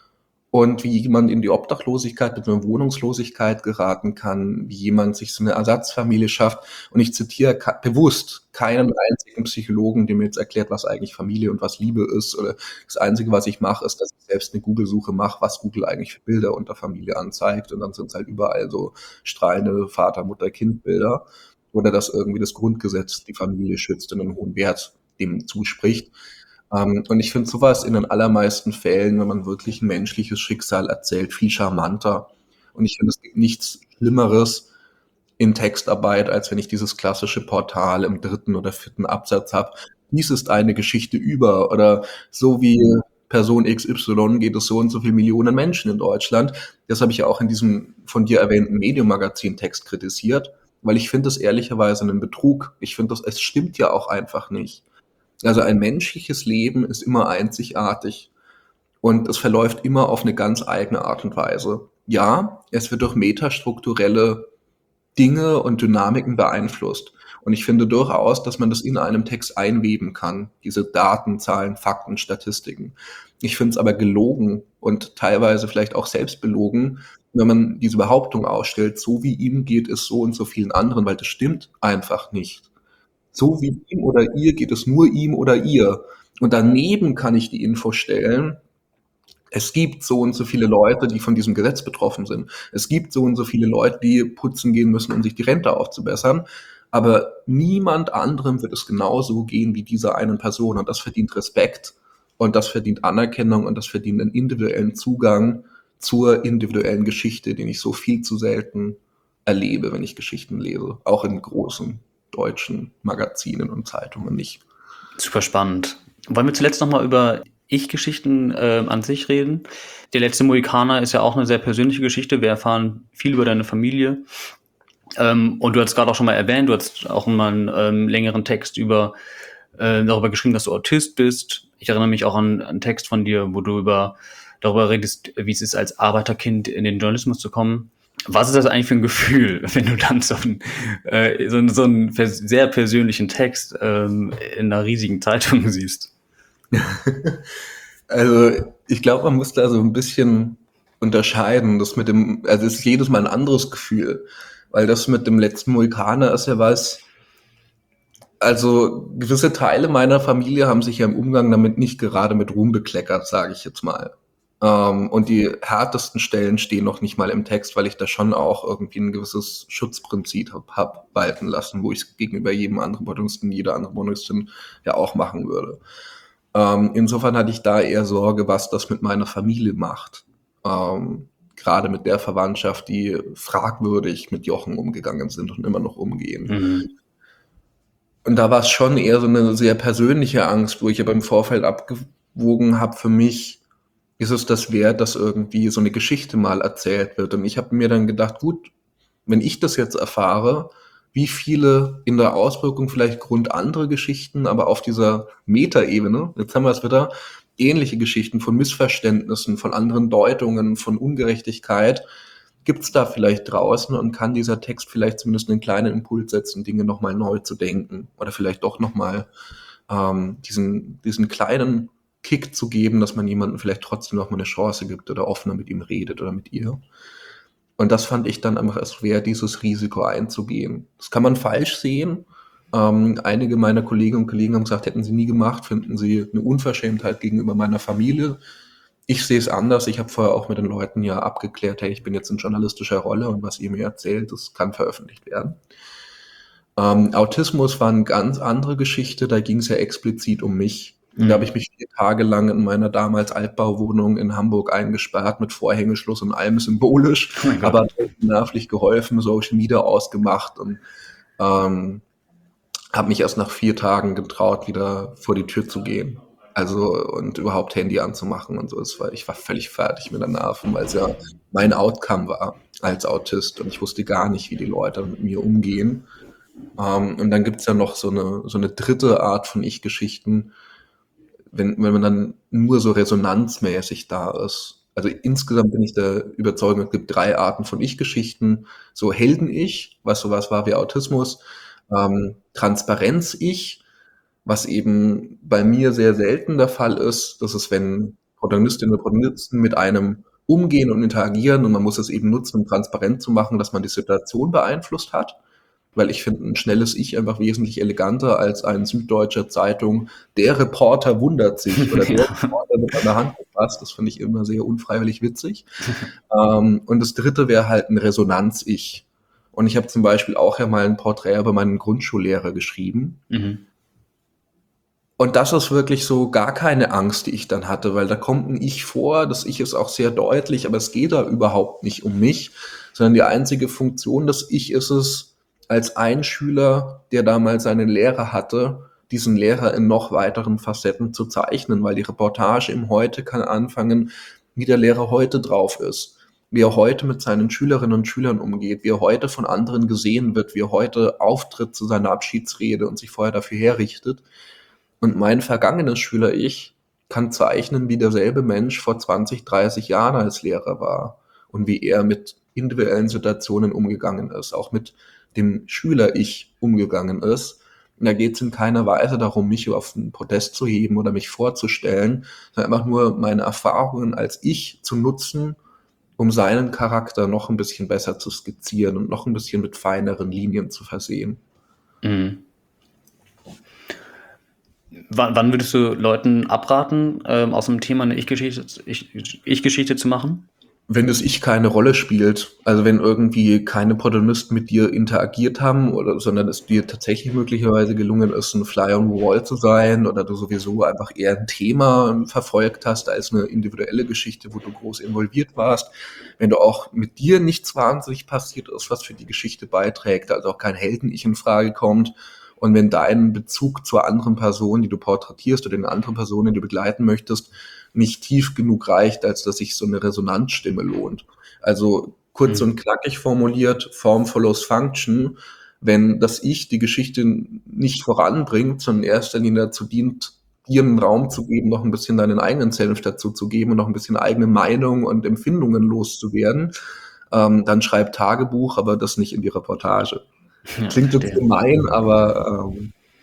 S1: und wie jemand in die Obdachlosigkeit, mit einer Wohnungslosigkeit geraten kann, wie jemand sich so eine Ersatzfamilie schafft. Und ich zitiere bewusst keinen einzigen Psychologen, der mir jetzt erklärt, was eigentlich Familie und was Liebe ist. Oder das Einzige, was ich mache, ist, dass ich selbst eine Google-Suche mache, was Google eigentlich für Bilder unter Familie anzeigt. Und dann sind es halt überall so strahlende Vater-, Mutter-, Kind-Bilder. Oder dass irgendwie das Grundgesetz die Familie schützt und einen hohen Wert dem zuspricht. Und ich finde sowas in den allermeisten Fällen, wenn man wirklich ein menschliches Schicksal erzählt, viel charmanter. Und ich finde, es gibt nichts Schlimmeres in Textarbeit, als wenn ich dieses klassische Portal im 3. oder 4. Absatz habe. Dies ist eine Geschichte über oder so wie Person XY geht es so und so viele Millionen Menschen in Deutschland. Das habe ich ja auch in diesem von dir erwähnten Medium-Magazin-Text kritisiert, weil ich finde es ehrlicherweise einen Betrug. Ich finde, es stimmt ja auch einfach nicht. Also ein menschliches Leben ist immer einzigartig und es verläuft immer auf eine ganz eigene Art und Weise. Ja, es wird durch metastrukturelle Dinge und Dynamiken beeinflusst. Und ich finde durchaus, dass man das in einem Text einweben kann, diese Daten, Zahlen, Fakten, Statistiken. Ich finde es aber gelogen und teilweise vielleicht auch selbst belogen, wenn man diese Behauptung ausstellt, so wie ihm geht es so und so vielen anderen, weil das stimmt einfach nicht. So wie ihm oder ihr geht es nur ihm oder ihr. Und daneben kann ich die Info stellen, es gibt so und so viele Leute, die von diesem Gesetz betroffen sind. Es gibt so und so viele Leute, die putzen gehen müssen, um sich die Rente aufzubessern. Aber niemand anderem wird es genauso gehen wie dieser einen Person. Und das verdient Respekt und das verdient Anerkennung und das verdient einen individuellen Zugang zur individuellen Geschichte, den ich so viel zu selten erlebe, wenn ich Geschichten lese. Auch in großen deutschen Magazinen und Zeitungen nicht.
S3: Super spannend. Wollen wir zuletzt nochmal über Ich-Geschichten an sich reden? Der letzte Mohikaner ist ja auch eine sehr persönliche Geschichte. Wir erfahren viel über deine Familie. Und du hast gerade auch schon mal erwähnt, du hast auch mal einen längeren Text darüber geschrieben, dass du Autist bist. Ich erinnere mich auch an einen Text von dir, wo du darüber redest, wie es ist, als Arbeiterkind in den Journalismus zu kommen. Was ist das eigentlich für ein Gefühl, wenn du dann so einen sehr persönlichen Text in einer riesigen Zeitung siehst?
S1: Also ich glaube, man muss da so ein bisschen unterscheiden. Also es ist jedes Mal ein anderes Gefühl, weil das mit dem letzten Mohikaner ist ja was. Also gewisse Teile meiner Familie haben sich ja im Umgang damit nicht gerade mit Ruhm bekleckert, sage ich jetzt mal. Und die härtesten Stellen stehen noch nicht mal im Text, weil ich da schon auch irgendwie ein gewisses Schutzprinzip hab walten lassen, wo ich es gegenüber jedem anderen Protagonisten, jeder anderen Protagonistin ja auch machen würde. Insofern hatte ich da eher Sorge, was das mit meiner Familie macht. Gerade mit der Verwandtschaft, die fragwürdig mit Jochen umgegangen sind und immer noch umgehen.
S3: Mhm.
S1: Und da war es schon eher so eine sehr persönliche Angst, wo ich aber im Vorfeld abgewogen habe, für mich ist es das wert, dass irgendwie so eine Geschichte mal erzählt wird. Und ich habe mir dann gedacht, gut, wenn ich das jetzt erfahre, wie viele in der Auswirkung vielleicht Grund andere Geschichten, aber auf dieser Metaebene, jetzt haben wir es wieder, ähnliche Geschichten von Missverständnissen, von anderen Deutungen, von Ungerechtigkeit, gibt es da vielleicht draußen und kann dieser Text vielleicht zumindest einen kleinen Impuls setzen, Dinge nochmal neu zu denken oder vielleicht doch nochmal diesen kleinen Kick zu geben, dass man jemandem vielleicht trotzdem noch mal eine Chance gibt oder offener mit ihm redet oder mit ihr. Und das fand ich dann einfach erst wert, dieses Risiko einzugehen. Das kann man falsch sehen. Einige meiner Kolleginnen und Kollegen haben gesagt, hätten sie nie gemacht, finden sie eine Unverschämtheit gegenüber meiner Familie. Ich sehe es anders. Ich habe vorher auch mit den Leuten ja abgeklärt, hey, ich bin jetzt in journalistischer Rolle und was ihr mir erzählt, das kann veröffentlicht werden. Autismus war eine ganz andere Geschichte, da ging es ja explizit um mich. Da habe ich mich 4 Tage lang in meiner damals Altbauwohnung in Hamburg eingesperrt mit Vorhängeschluss und allem symbolisch, aber hat nervlich geholfen, Social Media ausgemacht und habe mich erst nach 4 Tagen getraut, wieder vor die Tür zu gehen. Also und überhaupt Handy anzumachen und so. Ich war völlig fertig mit den Nerven, weil es ja mein Outcome war als Autist und ich wusste gar nicht, wie die Leute mit mir umgehen. Und dann gibt's ja noch so eine dritte Art von Ich-Geschichten, wenn man dann nur so resonanzmäßig da ist. Also insgesamt bin ich der Überzeugung, es gibt 3 Arten von Ich-Geschichten. So Helden-Ich, was sowas war wie Autismus, Transparenz-Ich, was eben bei mir sehr selten der Fall ist. Das ist, wenn Protagonistinnen und Protagonisten mit einem umgehen und interagieren und man muss es eben nutzen, um transparent zu machen, dass man die Situation beeinflusst hat. Weil ich finde ein schnelles Ich einfach wesentlich eleganter als ein Süddeutscher Zeitung, der Reporter wundert sich oder der
S3: Ja.
S1: Reporter mit einer Hand gefasst. Das finde ich immer sehr unfreiwillig witzig. Und das dritte wäre halt ein Resonanz-Ich. Und ich habe zum Beispiel auch ja mal ein Porträt über meinen Grundschullehrer geschrieben.
S3: Mhm.
S1: Und das ist wirklich so gar keine Angst, die ich dann hatte, weil da kommt ein Ich vor, das Ich ist auch sehr deutlich, aber es geht da überhaupt nicht um mich, sondern die einzige Funktion des Ich ist es, als ein Schüler, der damals einen Lehrer hatte, diesen Lehrer in noch weiteren Facetten zu zeichnen, weil die Reportage im Heute kann anfangen, wie der Lehrer heute drauf ist, wie er heute mit seinen Schülerinnen und Schülern umgeht, wie er heute von anderen gesehen wird, wie er heute auftritt zu seiner Abschiedsrede und sich vorher dafür herrichtet. Und mein vergangenes Schüler-Ich kann zeichnen, wie derselbe Mensch vor 20, 30 Jahren als Lehrer war und wie er mit individuellen Situationen umgegangen ist, auch mit dem Schüler-Ich umgegangen ist. Und da geht es in keiner Weise darum, mich auf den Podest zu heben oder mich vorzustellen, sondern einfach nur meine Erfahrungen als Ich zu nutzen, um seinen Charakter noch ein bisschen besser zu skizzieren und noch ein bisschen mit feineren Linien zu versehen.
S3: Mhm. Wann würdest du Leuten abraten, aus dem Thema eine Ich-Geschichte zu machen?
S1: Wenn das Ich keine Rolle spielt, also wenn irgendwie keine Protagonisten mit dir interagiert haben oder sondern es dir tatsächlich möglicherweise gelungen ist, ein Fly on the Wall zu sein oder du sowieso einfach eher ein Thema verfolgt hast als eine individuelle Geschichte, wo du groß involviert warst, wenn du auch mit dir nichts wahnsinnig passiert ist, was für die Geschichte beiträgt, also auch kein Helden-Ich in Frage kommt und wenn dein Bezug zur anderen Person, die du porträtierst oder den anderen Personen, die du begleiten möchtest, nicht tief genug reicht, als dass sich so eine Resonanzstimme lohnt. Also kurz und knackig formuliert, Form follows Function. Wenn das Ich die Geschichte nicht voranbringt, sondern in erster Linie dazu dient, dir einen Raum zu geben, noch ein bisschen deinen eigenen Senf dazu zu geben und noch ein bisschen eigene Meinung und Empfindungen loszuwerden, dann schreib Tagebuch, aber das nicht in die Reportage.
S3: Ja,
S1: Klingt jetzt
S3: verstehe.
S1: gemein, aber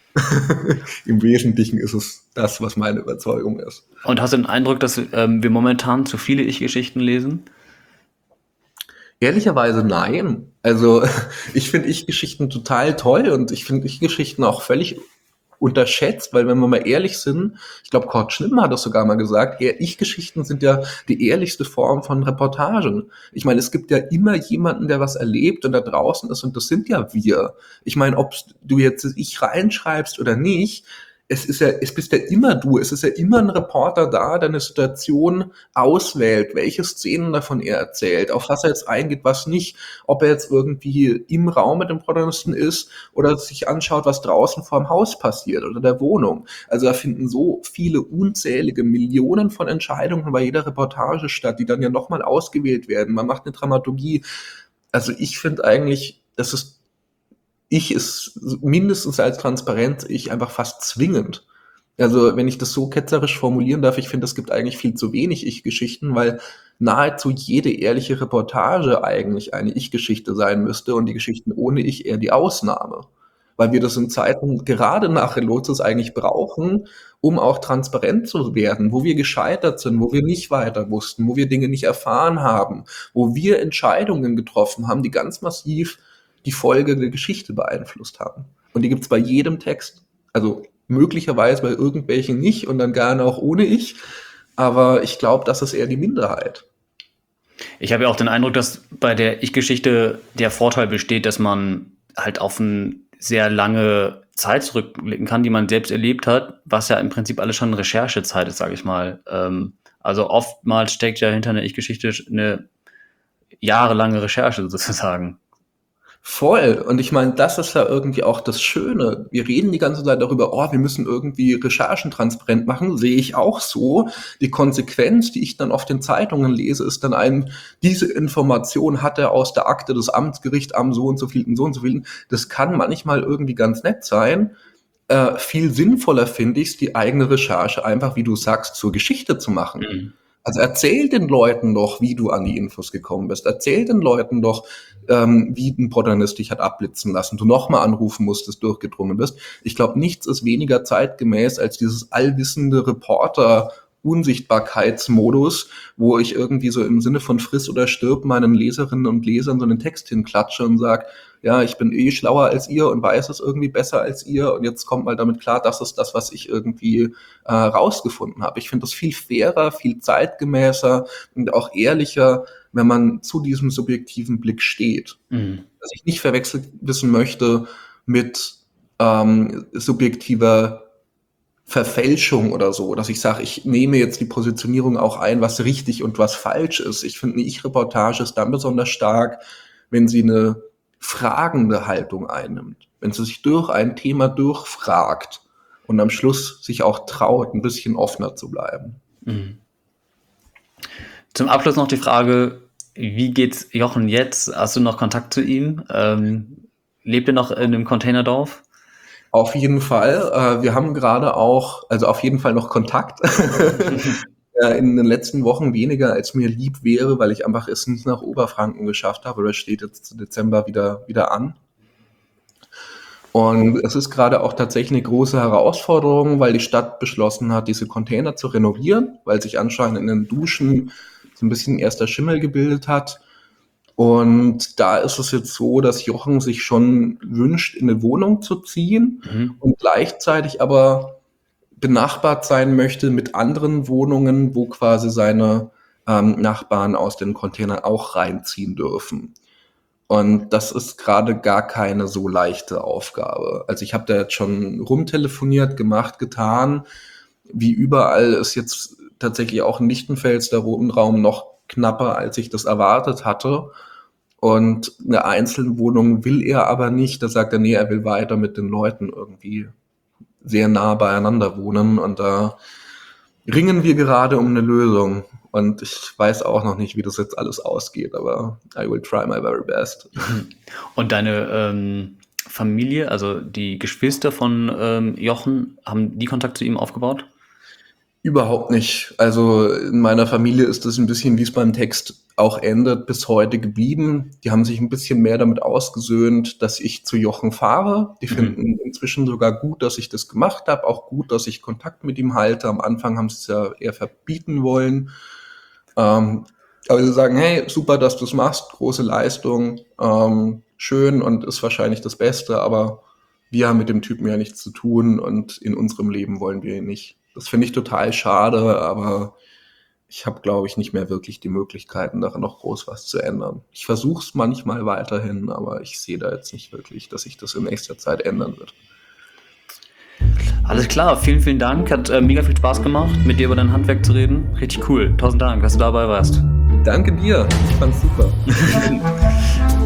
S1: im Wesentlichen ist es das, was meine Überzeugung ist.
S3: Und hast du den Eindruck, dass wir momentan zu viele Ich-Geschichten lesen?
S1: Ehrlicherweise nein. Also ich finde Ich-Geschichten total toll und ich finde Ich-Geschichten auch völlig unterschätzt, weil wenn wir mal ehrlich sind, ich glaube, Kurt Schlimm hat das sogar mal gesagt, Ich-Geschichten sind ja die ehrlichste Form von Reportagen. Ich meine, es gibt ja immer jemanden, der was erlebt und da draußen ist und das sind ja wir. Ich meine, ob du jetzt Ich reinschreibst oder nicht, es bist ja immer du, es ist ja immer ein Reporter da, der eine Situation auswählt, welche Szenen davon er erzählt, auf was er jetzt eingeht, was nicht, ob er jetzt irgendwie im Raum mit dem Protagonisten ist oder sich anschaut, was draußen vorm Haus passiert oder der Wohnung. Also da finden so viele unzählige Millionen von Entscheidungen bei jeder Reportage statt, die dann ja nochmal ausgewählt werden. Man macht eine Dramaturgie. Also ich finde eigentlich, Ich ist mindestens als Transparenz Ich einfach fast zwingend. Also wenn ich das so ketzerisch formulieren darf, ich finde, es gibt eigentlich viel zu wenig Ich-Geschichten, weil nahezu jede ehrliche Reportage eigentlich eine Ich-Geschichte sein müsste und die Geschichten ohne Ich eher die Ausnahme. Weil wir das in Zeiten gerade nach Relotius eigentlich brauchen, um auch transparent zu werden, wo wir gescheitert sind, wo wir nicht weiter wussten, wo wir Dinge nicht erfahren haben, wo wir Entscheidungen getroffen haben, die ganz massiv die Folge der Geschichte beeinflusst haben. Und die gibt's bei jedem Text. Also möglicherweise bei irgendwelchen nicht und dann gerne auch ohne Ich. Aber ich glaube, das ist eher die Minderheit.
S3: Ich habe ja auch den Eindruck, dass bei der Ich-Geschichte der Vorteil besteht, dass man halt auf eine sehr lange Zeit zurückblicken kann, die man selbst erlebt hat, was ja im Prinzip alles schon Recherchezeit ist, sage ich mal. Also oftmals steckt ja hinter einer Ich-Geschichte eine jahrelange Recherche sozusagen.
S1: Voll. Und ich meine, das ist ja irgendwie auch das Schöne. Wir reden die ganze Zeit darüber, wir müssen irgendwie Recherchen transparent machen. Sehe ich auch so. Die Konsequenz, die ich dann auf den Zeitungen lese, ist dann diese Information hat er aus der Akte des Amtsgerichts am so und so vielen. Das kann manchmal irgendwie ganz nett sein. Viel sinnvoller finde ich es, die eigene Recherche einfach, wie du sagst, zur Geschichte zu machen.
S3: Mhm.
S1: Also erzähl den Leuten doch, wie du an die Infos gekommen bist. Erzähl den Leuten doch, wie ein Protagonist dich hat abblitzen lassen, du nochmal anrufen musstest, durchgedrungen bist. Ich glaube, nichts ist weniger zeitgemäß als dieses allwissende Reporter-Unsichtbarkeitsmodus, wo ich irgendwie so im Sinne von friss oder stirb meinen Leserinnen und Lesern so einen Text hinklatsche und sage, ja, ich bin schlauer als ihr und weiß es irgendwie besser als ihr und jetzt kommt mal damit klar, das ist das, was ich irgendwie rausgefunden habe. Ich finde das viel fairer, viel zeitgemäßer und auch ehrlicher, wenn man zu diesem subjektiven Blick steht.
S3: Mhm.
S1: Dass ich nicht verwechselt wissen möchte mit subjektiver Verfälschung oder so, dass ich sage, ich nehme jetzt die Positionierung auch ein, was richtig und was falsch ist. Ich finde, eine Ich-Reportage ist dann besonders stark, wenn sie eine fragende Haltung einnimmt, wenn sie sich durch ein Thema durchfragt und am Schluss sich auch traut, ein bisschen offener zu bleiben.
S3: Mhm. Zum Abschluss noch die Frage, wie geht's Jochen jetzt? Hast du noch Kontakt zu ihm? Lebt er noch in einem Containerdorf?
S1: Auf jeden Fall. Wir haben gerade auch, also auf jeden Fall noch Kontakt. In den letzten Wochen weniger, als mir lieb wäre, weil ich einfach es nicht nach Oberfranken geschafft habe. Oder steht jetzt Dezember wieder an. Und es ist gerade auch tatsächlich eine große Herausforderung, weil die Stadt beschlossen hat, diese Container zu renovieren, weil sich anscheinend in den Duschen so ein bisschen erster Schimmel gebildet hat. Und da ist es jetzt so, dass Jochen sich schon wünscht, in eine Wohnung zu ziehen und gleichzeitig aber benachbart sein möchte mit anderen Wohnungen, wo quasi seine Nachbarn aus den Containern auch reinziehen dürfen. Und das ist gerade gar keine so leichte Aufgabe. Also ich habe da jetzt schon rumtelefoniert, gemacht, getan. Wie überall ist jetzt tatsächlich auch in Lichtenfels der Wohnraum noch knapper, als ich das erwartet hatte. Und eine Einzelwohnung will er aber nicht. Da sagt er, nee, er will weiter mit den Leuten irgendwie sehr nah beieinander wohnen. Und da ringen wir gerade um eine Lösung. Und ich weiß auch noch nicht, wie das jetzt alles ausgeht, aber I will try my very best.
S3: Und deine Familie, also die Geschwister von Jochen, haben die Kontakt zu ihm aufgebaut?
S1: Überhaupt nicht. Also in meiner Familie ist das ein bisschen, wie es beim Text auch endet, bis heute geblieben. Die haben sich ein bisschen mehr damit ausgesöhnt, dass ich zu Jochen fahre. Die finden inzwischen sogar gut, dass ich das gemacht habe, auch gut, dass ich Kontakt mit ihm halte. Am Anfang haben sie es ja eher verbieten wollen. Aber sie sagen, hey, super, dass du es machst, große Leistung, schön und ist wahrscheinlich das Beste, aber wir haben mit dem Typen ja nichts zu tun und in unserem Leben wollen wir ihn nicht. Das finde ich total schade, aber ich habe, glaube ich, nicht mehr wirklich die Möglichkeiten, daran noch groß was zu ändern. Ich versuche es manchmal weiterhin, aber ich sehe da jetzt nicht wirklich, dass sich das in nächster Zeit ändern wird.
S3: Alles klar, vielen, vielen Dank. Hat mega viel Spaß gemacht, mit dir über dein Handwerk zu reden. Richtig cool. 1000 Dank, dass du dabei warst.
S1: Danke dir. Ich fand's super.